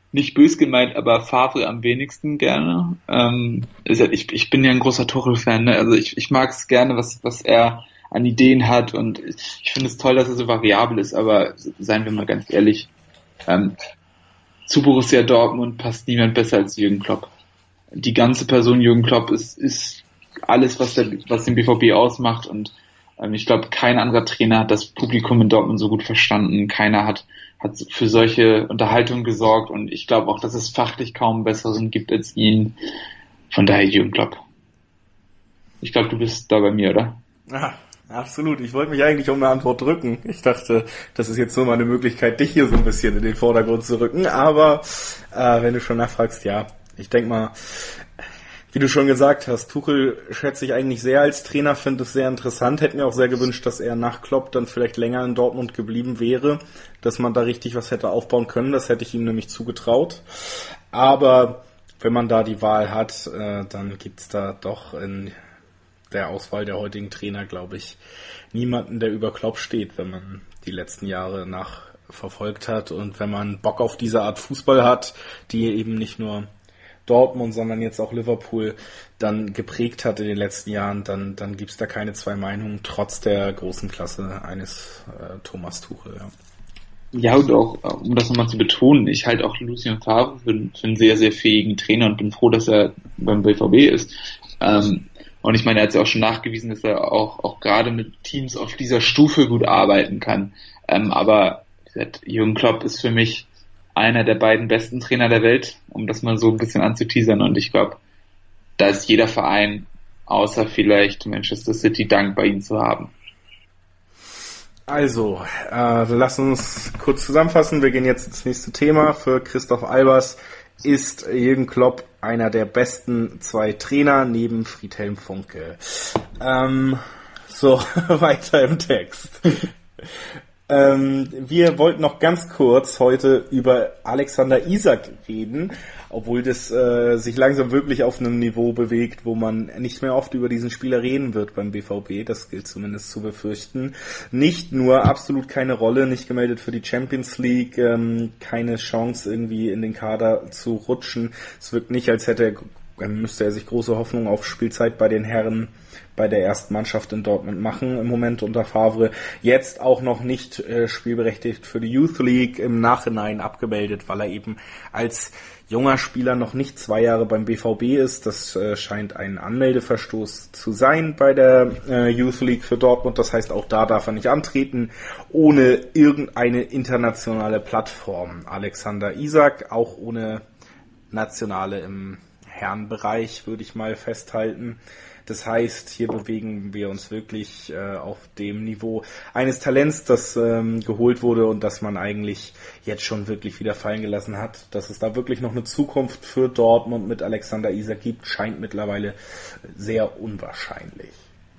nicht bös gemeint, aber Favre am wenigsten gerne. Ähm, ich, ich bin ja ein großer Tuchel-Fan, ne? Also ich, ich mag es gerne, was, was er an Ideen hat, und ich, ich finde es toll, dass er so variabel ist, aber seien wir mal ganz ehrlich, ähm, zu Borussia Dortmund passt niemand besser als Jürgen Klopp. Die ganze Person Jürgen Klopp ist, ist alles, was, der, was den B V B ausmacht, und ähm, ich glaube, kein anderer Trainer hat das Publikum in Dortmund so gut verstanden, keiner hat hat für solche Unterhaltung gesorgt, und ich glaube auch, dass es fachlich kaum einen besseren gibt als ihn. Von daher Jürgen Klopp. Ich glaube, du bist da bei mir, oder? Ja, absolut. Ich wollte mich eigentlich um eine Antwort drücken. Ich dachte, das ist jetzt so mal eine Möglichkeit, dich hier so ein bisschen in den Vordergrund zu rücken, aber äh, wenn du schon nachfragst, ja, ich denke mal, wie du schon gesagt hast, Tuchel schätze ich eigentlich sehr als Trainer, finde es sehr interessant, hätte mir auch sehr gewünscht, dass er nach Klopp dann vielleicht länger in Dortmund geblieben wäre, dass man da richtig was hätte aufbauen können, das hätte ich ihm nämlich zugetraut. Aber wenn man da die Wahl hat, äh, dann gibt's da doch in der Auswahl der heutigen Trainer, glaube ich, niemanden, der über Klopp steht, wenn man die letzten Jahre nachverfolgt hat und wenn man Bock auf diese Art Fußball hat, die eben nicht nur Dortmund, sondern jetzt auch Liverpool dann geprägt hat in den letzten Jahren, dann dann gibt's da keine zwei Meinungen, trotz der großen Klasse eines äh, Thomas Tuchel. Ja. Ja, und auch, um das nochmal zu betonen, ich halte auch Lucien Favre für, für einen sehr, sehr fähigen Trainer und bin froh, dass er beim B V B ist. Ähm, und ich meine, er hat ja auch schon nachgewiesen, dass er auch auch gerade mit Teams auf dieser Stufe gut arbeiten kann. Ähm, aber wie gesagt, Jürgen Klopp ist für mich einer der beiden besten Trainer der Welt, um das mal so ein bisschen anzuteasern, und ich glaube, da ist jeder Verein, außer vielleicht Manchester City, dankbar, ihn zu haben. Also, äh, lass uns kurz zusammenfassen, wir gehen jetzt ins nächste Thema. Für Christoph Albers ist Jürgen Klopp einer der besten zwei Trainer neben Friedhelm Funkel. Ähm, so, weiter im Text. Ähm, wir wollten noch ganz kurz heute über Alexander Isak reden, obwohl das äh, sich langsam wirklich auf einem Niveau bewegt, wo man nicht mehr oft über diesen Spieler reden wird beim B V B, das gilt zumindest zu befürchten. Nicht nur absolut keine Rolle, nicht gemeldet für die Champions League, ähm, keine Chance irgendwie in den Kader zu rutschen. Es wirkt nicht, als hätte er, müsste er sich große Hoffnung auf Spielzeit bei den Herren bei der ersten Mannschaft in Dortmund machen im Moment unter Favre. Jetzt auch noch nicht äh, spielberechtigt für die Youth League, im Nachhinein abgemeldet, weil er eben als junger Spieler noch nicht zwei Jahre beim B V B ist. Das äh, scheint ein Anmeldeverstoß zu sein bei der äh, Youth League für Dortmund. Das heißt, auch da darf er nicht antreten, ohne irgendeine internationale Plattform. Alexander Isak, auch ohne nationale im Herrenbereich, würde ich mal festhalten. Das heißt, hier bewegen wir uns wirklich äh, auf dem Niveau eines Talents, das ähm, geholt wurde und das man eigentlich jetzt schon wirklich wieder fallen gelassen hat. Dass es da wirklich noch eine Zukunft für Dortmund mit Alexander Isak gibt, scheint mittlerweile sehr unwahrscheinlich.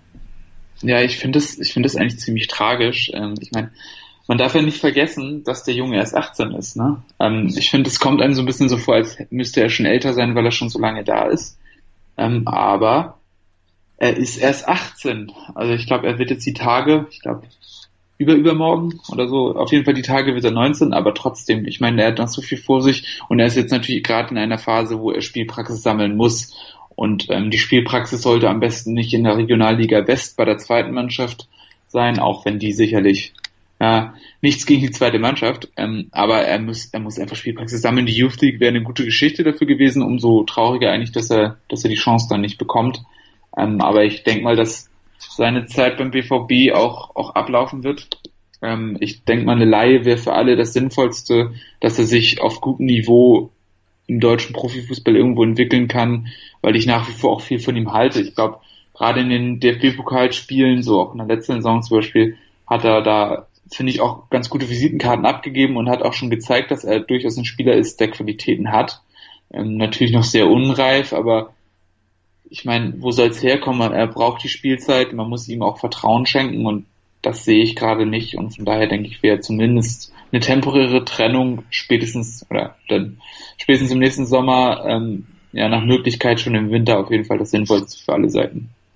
Ja, ich finde es, ich finde es eigentlich ziemlich tragisch. Ähm, ich meine, man darf ja nicht vergessen, dass der Junge erst achtzehn ist, ne? Ähm, ich finde, es kommt einem so ein bisschen so vor, als müsste er schon älter sein, weil er schon so lange da ist. Ähm, aber er ist erst achtzehn. Also ich glaube, er wird jetzt die Tage, ich glaube, über übermorgen oder so, auf jeden Fall die Tage wird er neunzehn, aber trotzdem, ich meine, er hat noch so viel vor sich und er ist jetzt natürlich gerade in einer Phase, wo er Spielpraxis sammeln muss. Und ähm, die Spielpraxis sollte am besten nicht in der Regionalliga West bei der zweiten Mannschaft sein, auch wenn die sicherlich ja, nichts gegen die zweite Mannschaft, ähm, aber er muss er muss einfach Spielpraxis sammeln. Die Youth League wäre eine gute Geschichte dafür gewesen, umso trauriger eigentlich, dass er dass er die Chance dann nicht bekommt. Ähm, aber ich denke mal, dass seine Zeit beim B V B auch auch ablaufen wird. Ähm, ich denke mal, eine Leihe wäre für alle das Sinnvollste, dass er sich auf gutem Niveau im deutschen Profifußball irgendwo entwickeln kann, weil ich nach wie vor auch viel von ihm halte. Ich glaube, gerade in den D F B-Pokalspielen, so auch in der letzten Saison zum Beispiel, hat er da, finde ich, auch ganz gute Visitenkarten abgegeben und hat auch schon gezeigt, dass er durchaus ein Spieler ist, der Qualitäten hat. Ähm, natürlich noch sehr unreif, aber ich meine, wo soll es herkommen? Er braucht die Spielzeit, man muss ihm auch Vertrauen schenken und das sehe ich gerade nicht und von daher denke ich, wäre zumindest eine temporäre Trennung spätestens oder dann spätestens im nächsten Sommer ähm, ja nach Möglichkeit schon im Winter auf jeden Fall das Sinnvollste für alle Seiten.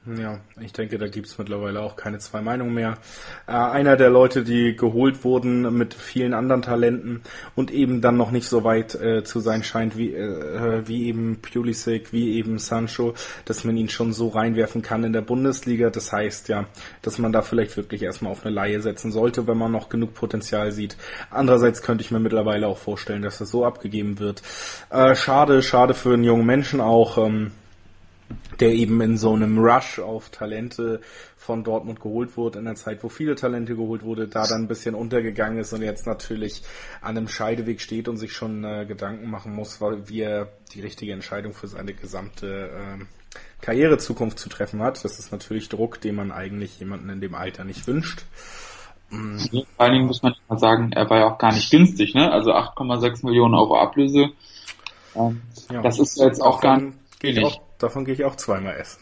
Ja, ich denke, da gibt's mittlerweile auch keine zwei Meinungen mehr. Äh, einer der Leute, die geholt wurden mit vielen anderen Talenten und eben dann noch nicht so weit äh, zu sein scheint, wie äh, wie eben Pulisic, wie eben Sancho, dass man ihn schon so reinwerfen kann in der Bundesliga. Das heißt ja, dass man da vielleicht wirklich erstmal auf eine Leihe setzen sollte, wenn man noch genug Potenzial sieht. Andererseits könnte ich mir mittlerweile auch vorstellen, dass das so abgegeben wird. Äh, schade, schade für einen jungen Menschen auch, ähm, der eben in so einem Rush auf Talente von Dortmund geholt wurde, in einer Zeit, wo viele Talente geholt wurde, da dann ein bisschen untergegangen ist und jetzt natürlich an einem Scheideweg steht und sich schon äh, Gedanken machen muss, weil wie er die richtige Entscheidung für seine gesamte äh, Karrierezukunft zu treffen hat. Das ist natürlich Druck, den man eigentlich jemanden in dem Alter nicht wünscht. Mhm. Vor allen Dingen muss man mal sagen, er war ja auch gar nicht günstig, ne? Also acht Komma sechs Millionen Euro Ablöse. Ähm, ja, das ist jetzt auch gar nicht billig. Davon gehe ich auch zweimal essen.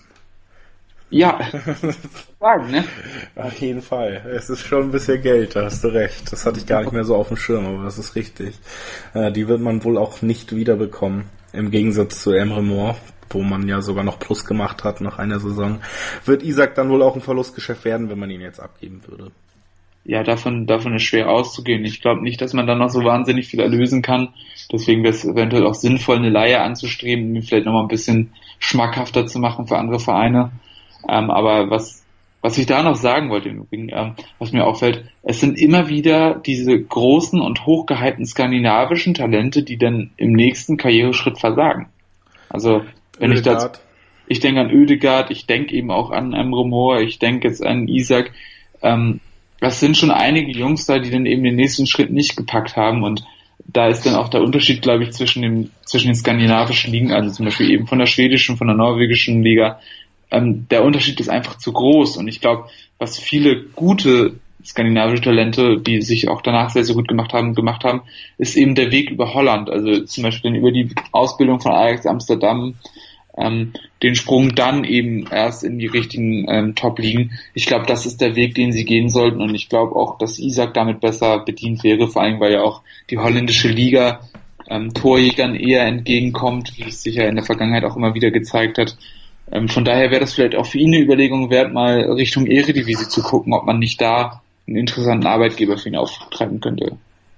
Ja, sagen, ne? Auf jeden Fall. Es ist schon ein bisschen Geld, da hast du recht. Das hatte ich gar nicht mehr so auf dem Schirm, aber das ist richtig. Äh, die wird man wohl auch nicht wiederbekommen. Im Gegensatz zu Emre Mor, wo man ja sogar noch Plus gemacht hat nach einer Saison, wird Isak dann wohl auch ein Verlustgeschäft werden, wenn man ihn jetzt abgeben würde. Ja, davon, davon ist schwer auszugehen. Ich glaube nicht, dass man dann noch so wahnsinnig viel erlösen kann. Deswegen wäre es eventuell auch sinnvoll, eine Leihe anzustreben, um ihn vielleicht nochmal ein bisschen schmackhafter zu machen für andere Vereine. Ähm, aber was, was ich da noch sagen wollte, im Übrigen, ähm, was mir auffällt, es sind immer wieder diese großen und hochgehypten skandinavischen Talente, die dann im nächsten Karriereschritt versagen. Also, wenn Oedegaard. ich das, ich denke an Oedegaard, ich denke eben auch an Emre Mor, ich denke jetzt an Isak, ähm, das sind schon einige Jungs da, die dann eben den nächsten Schritt nicht gepackt haben und da ist dann auch der Unterschied, glaube ich, zwischen dem zwischen den skandinavischen Ligen, also zum Beispiel eben von der schwedischen, von der norwegischen Liga. Ähm, der Unterschied ist einfach zu groß und ich glaube, was viele gute skandinavische Talente, die sich auch danach sehr, sehr gut gemacht haben, gemacht haben, ist eben der Weg über Holland, also zum Beispiel über die Ausbildung von Ajax Amsterdam, ähm, den Sprung dann eben erst in die richtigen ähm, Top-Ligen. Ich glaube, das ist der Weg, den sie gehen sollten und ich glaube auch, dass Isak damit besser bedient wäre, vor allem weil ja auch die holländische Liga ähm, Torjägern eher entgegenkommt, wie es sich ja in der Vergangenheit auch immer wieder gezeigt hat. Ähm, von daher wäre das vielleicht auch für ihn eine Überlegung wert, mal Richtung Eredivisie zu gucken, ob man nicht da einen interessanten Arbeitgeber für ihn auftreiben könnte.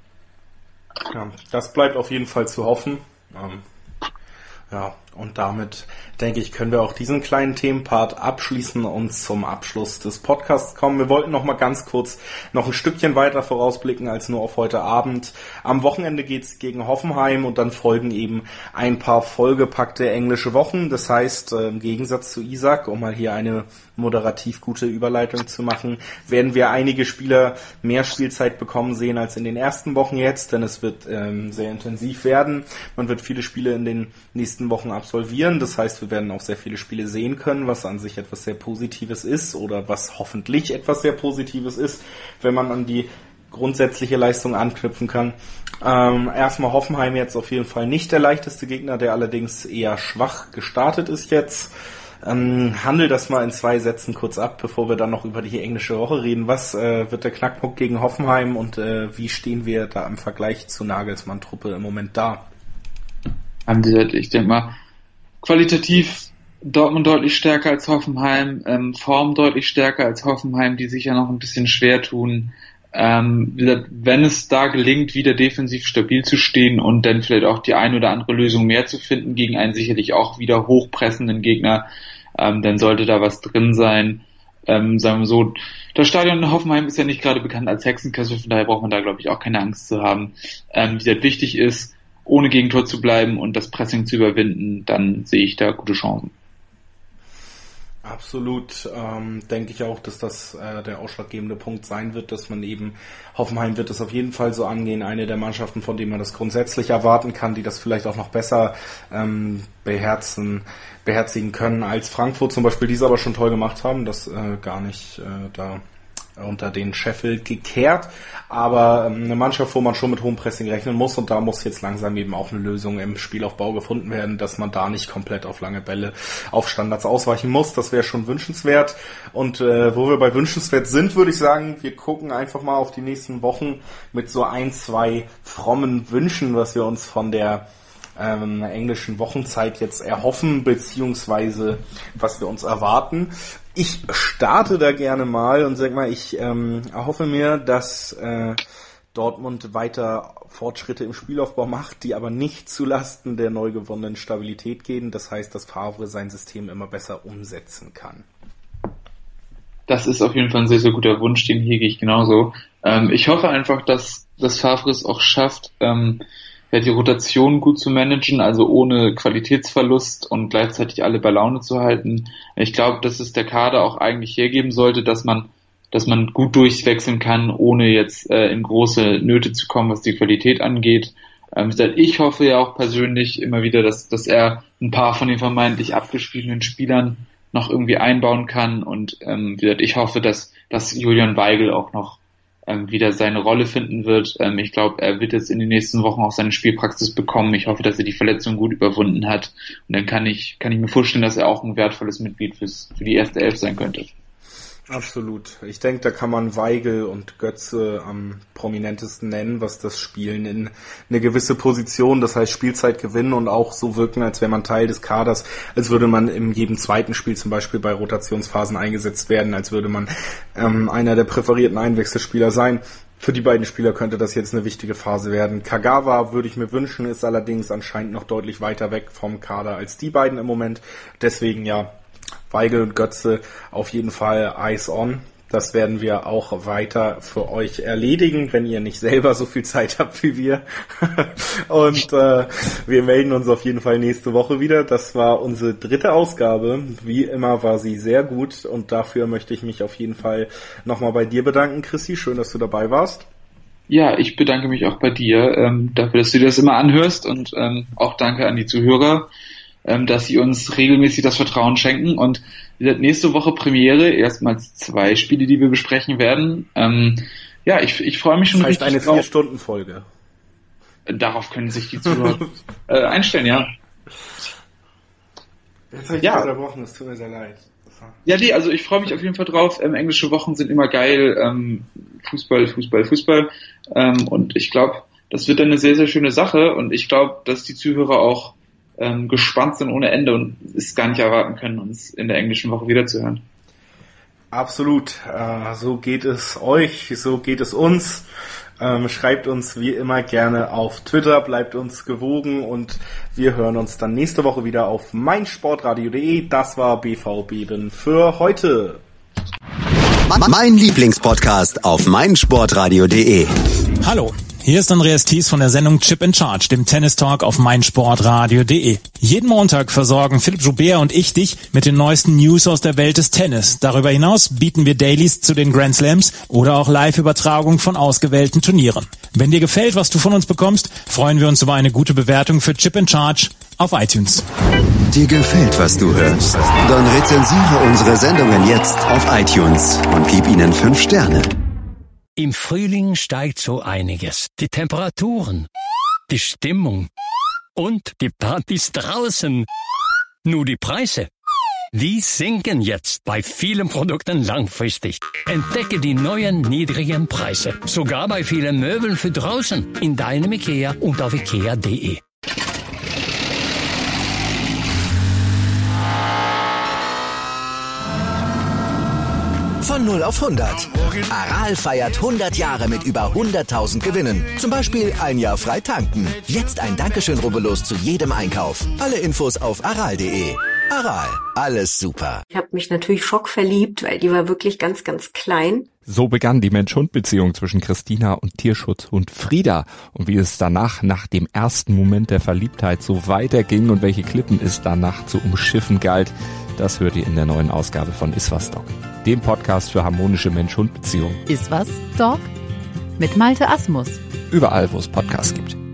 Ja, das bleibt auf jeden Fall zu hoffen. Ähm, ja, und damit, denke ich, können wir auch diesen kleinen Themenpart abschließen und zum Abschluss des Podcasts kommen. Wir wollten noch mal ganz kurz noch ein Stückchen weiter vorausblicken als nur auf heute Abend. Am Wochenende geht's gegen Hoffenheim und dann folgen eben ein paar vollgepackte englische Wochen. Das heißt, im Gegensatz zu Isak, um mal hier eine moderativ gute Überleitung zu machen, werden wir einige Spieler mehr Spielzeit bekommen sehen als in den ersten Wochen jetzt, denn es wird ähm, sehr intensiv werden. Man wird viele Spiele in den nächsten Wochen absolvieren. Das heißt, wir werden auch sehr viele Spiele sehen können, was an sich etwas sehr Positives ist oder was hoffentlich etwas sehr Positives ist, wenn man an die grundsätzliche Leistung anknüpfen kann. Ähm, erstmal Hoffenheim jetzt auf jeden Fall nicht der leichteste Gegner, der allerdings eher schwach gestartet ist jetzt. Ähm, handel das mal in zwei Sätzen kurz ab, bevor wir dann noch über die englische Woche reden. Was äh, wird der Knackpunkt gegen Hoffenheim und äh, wie stehen wir da im Vergleich zur Nagelsmann-Truppe im Moment da? Ich denke mal, qualitativ Dortmund deutlich stärker als Hoffenheim, ähm, Form deutlich stärker als Hoffenheim, die sich ja noch ein bisschen schwer tun. Ähm, wenn es da gelingt, wieder defensiv stabil zu stehen und dann vielleicht auch die ein oder andere Lösung mehr zu finden gegen einen sicherlich auch wieder hochpressenden Gegner, ähm, dann sollte da was drin sein. Ähm, sagen wir so, das Stadion in Hoffenheim ist ja nicht gerade bekannt als Hexenkessel, von daher braucht man da, glaube ich, auch keine Angst zu haben. Ähm, wie das wichtig ist, ohne Gegentor zu bleiben und das Pressing zu überwinden, dann sehe ich da gute Chancen. Absolut, ähm, denke ich auch, dass das äh, der ausschlaggebende Punkt sein wird, dass man eben, Hoffenheim wird es auf jeden Fall so angehen, eine der Mannschaften, von denen man das grundsätzlich erwarten kann, die das vielleicht auch noch besser ähm, beherzen, beherzigen können als Frankfurt zum Beispiel, die es aber schon toll gemacht haben, das äh, gar nicht äh, da unter den Scheffel gekehrt, aber ähm, eine Mannschaft, wo man schon mit hohem Pressing rechnen muss und da muss jetzt langsam eben auch eine Lösung im Spielaufbau gefunden werden, dass man da nicht komplett auf lange Bälle auf Standards ausweichen muss, das wäre schon wünschenswert und äh, wo wir bei wünschenswert sind, würde ich sagen, wir gucken einfach mal auf die nächsten Wochen mit so ein, zwei frommen Wünschen, was wir uns von der ähm, englischen Wochenzeit jetzt erhoffen, beziehungsweise was wir uns erwarten. Ich starte da gerne mal und sag mal, ich ähm, erhoffe mir, dass äh, Dortmund weiter Fortschritte im Spielaufbau macht, die aber nicht zulasten der neu gewonnenen Stabilität gehen. Das heißt, dass Favre sein System immer besser umsetzen kann. Das ist auf jeden Fall ein sehr, sehr guter Wunsch, den hege ich genauso. Ähm, ich hoffe einfach, dass, dass Favre es auch schafft, ähm, ja, die Rotation gut zu managen, also ohne Qualitätsverlust und gleichzeitig alle bei Laune zu halten. Ich glaube, dass es der Kader auch eigentlich hergeben sollte, dass man dass man gut durchwechseln kann, ohne jetzt äh, in große Nöte zu kommen, was die Qualität angeht. Ähm, ich hoffe ja auch persönlich immer wieder, dass, dass er ein paar von den vermeintlich abgeschriebenen Spielern noch irgendwie einbauen kann und ähm, ich hoffe, dass, dass Julian Weigl auch noch ähm, wieder seine Rolle finden wird. Ähm, ich glaube, er wird jetzt in den nächsten Wochen auch seine Spielpraxis bekommen. Ich hoffe, dass er die Verletzung gut überwunden hat und dann kann ich, kann ich mir vorstellen, dass er auch ein wertvolles Mitglied fürs, für die erste Elf sein könnte. Absolut. Ich denke, da kann man Weigl und Götze am prominentesten nennen, was das Spielen in eine gewisse Position, das heißt Spielzeit gewinnen und auch so wirken, als wäre man Teil des Kaders, als würde man in jedem zweiten Spiel zum Beispiel bei Rotationsphasen eingesetzt werden, als würde man ähm, einer der präferierten Einwechselspieler sein. Für die beiden Spieler könnte das jetzt eine wichtige Phase werden. Kagawa würde ich mir wünschen, ist allerdings anscheinend noch deutlich weiter weg vom Kader als die beiden im Moment. Deswegen ja, Weigl und Götze auf jeden Fall Eyes on. Das werden wir auch weiter für euch erledigen, wenn ihr nicht selber so viel Zeit habt wie wir. Und äh, wir melden uns auf jeden Fall nächste Woche wieder. Das war unsere dritte Ausgabe. Wie immer war sie sehr gut und dafür möchte ich mich auf jeden Fall nochmal bei dir bedanken, Chrissy. Schön, dass du dabei warst. Ja, ich bedanke mich auch bei dir ähm, dafür, dass du dir das immer anhörst und ähm, auch danke an die Zuhörer, dass sie uns regelmäßig das Vertrauen schenken und nächste Woche Premiere, erstmals zwei Spiele, die wir besprechen werden. Ähm, ja, ich, ich freue mich schon das heißt richtig eine Vier-Stunden-Folge. Darauf können sich die Zuhörer äh, einstellen, ja. Jetzt habe ich ja. unterbrochen, es tut mir sehr leid. Ja, nee, also ich freue mich auf jeden Fall drauf. Ähm, englische Wochen sind immer geil. Ähm, Fußball, Fußball, Fußball. Ähm, und ich glaube, das wird dann eine sehr, sehr schöne Sache und ich glaube, dass die Zuhörer auch Ähm, gespannt sind ohne Ende und es gar nicht erwarten können, uns in der englischen Woche wiederzuhören. Absolut. Äh, so geht es euch, so geht es uns. Ähm, schreibt uns wie immer gerne auf Twitter, bleibt uns gewogen und wir hören uns dann nächste Woche wieder auf meinsportradio punkt de. Das war B V B für heute. Mein Lieblingspodcast auf meinsportradio punkt de. Hallo. Hier ist Andreas Thies von der Sendung Chip in Charge, dem Tennis-Talk auf meinsportradio punkt de. Jeden Montag versorgen Philipp Joubert und ich dich mit den neuesten News aus der Welt des Tennis. Darüber hinaus bieten wir Dailies zu den Grand Slams oder auch Live-Übertragung von ausgewählten Turnieren. Wenn dir gefällt, was du von uns bekommst, freuen wir uns über eine gute Bewertung für Chip in Charge auf iTunes. Dir gefällt, was du hörst? Dann rezensiere unsere Sendungen jetzt auf iTunes und gib ihnen fünf Sterne. Im Frühling steigt so einiges. Die Temperaturen, die Stimmung und die Partys draußen. Nur die Preise, die sinken jetzt bei vielen Produkten langfristig. Entdecke die neuen niedrigen Preise. Sogar bei vielen Möbeln für draußen. In deinem Ikea und auf ikea punkt de. Von null auf hundert. Aral feiert hundert Jahre mit über hunderttausend Gewinnen. Zum Beispiel ein Jahr frei tanken. Jetzt ein Dankeschön, rubbellos zu jedem Einkauf. Alle Infos auf aral punkt de. Aral, alles super. Ich habe mich natürlich schockverliebt, weil die war wirklich ganz, ganz klein. So begann die Mensch-Hund-Beziehung zwischen Christina und Tierschutzhund Frieda. Und wie es danach, nach dem ersten Moment der Verliebtheit, so weiterging und welche Klippen es danach zu umschiffen galt, das hört ihr in der neuen Ausgabe von Iswas Dog, dem Podcast für harmonische Mensch-Hund-Beziehungen. Iswas Dog? Mit Malte Asmus. Überall, wo es Podcasts gibt.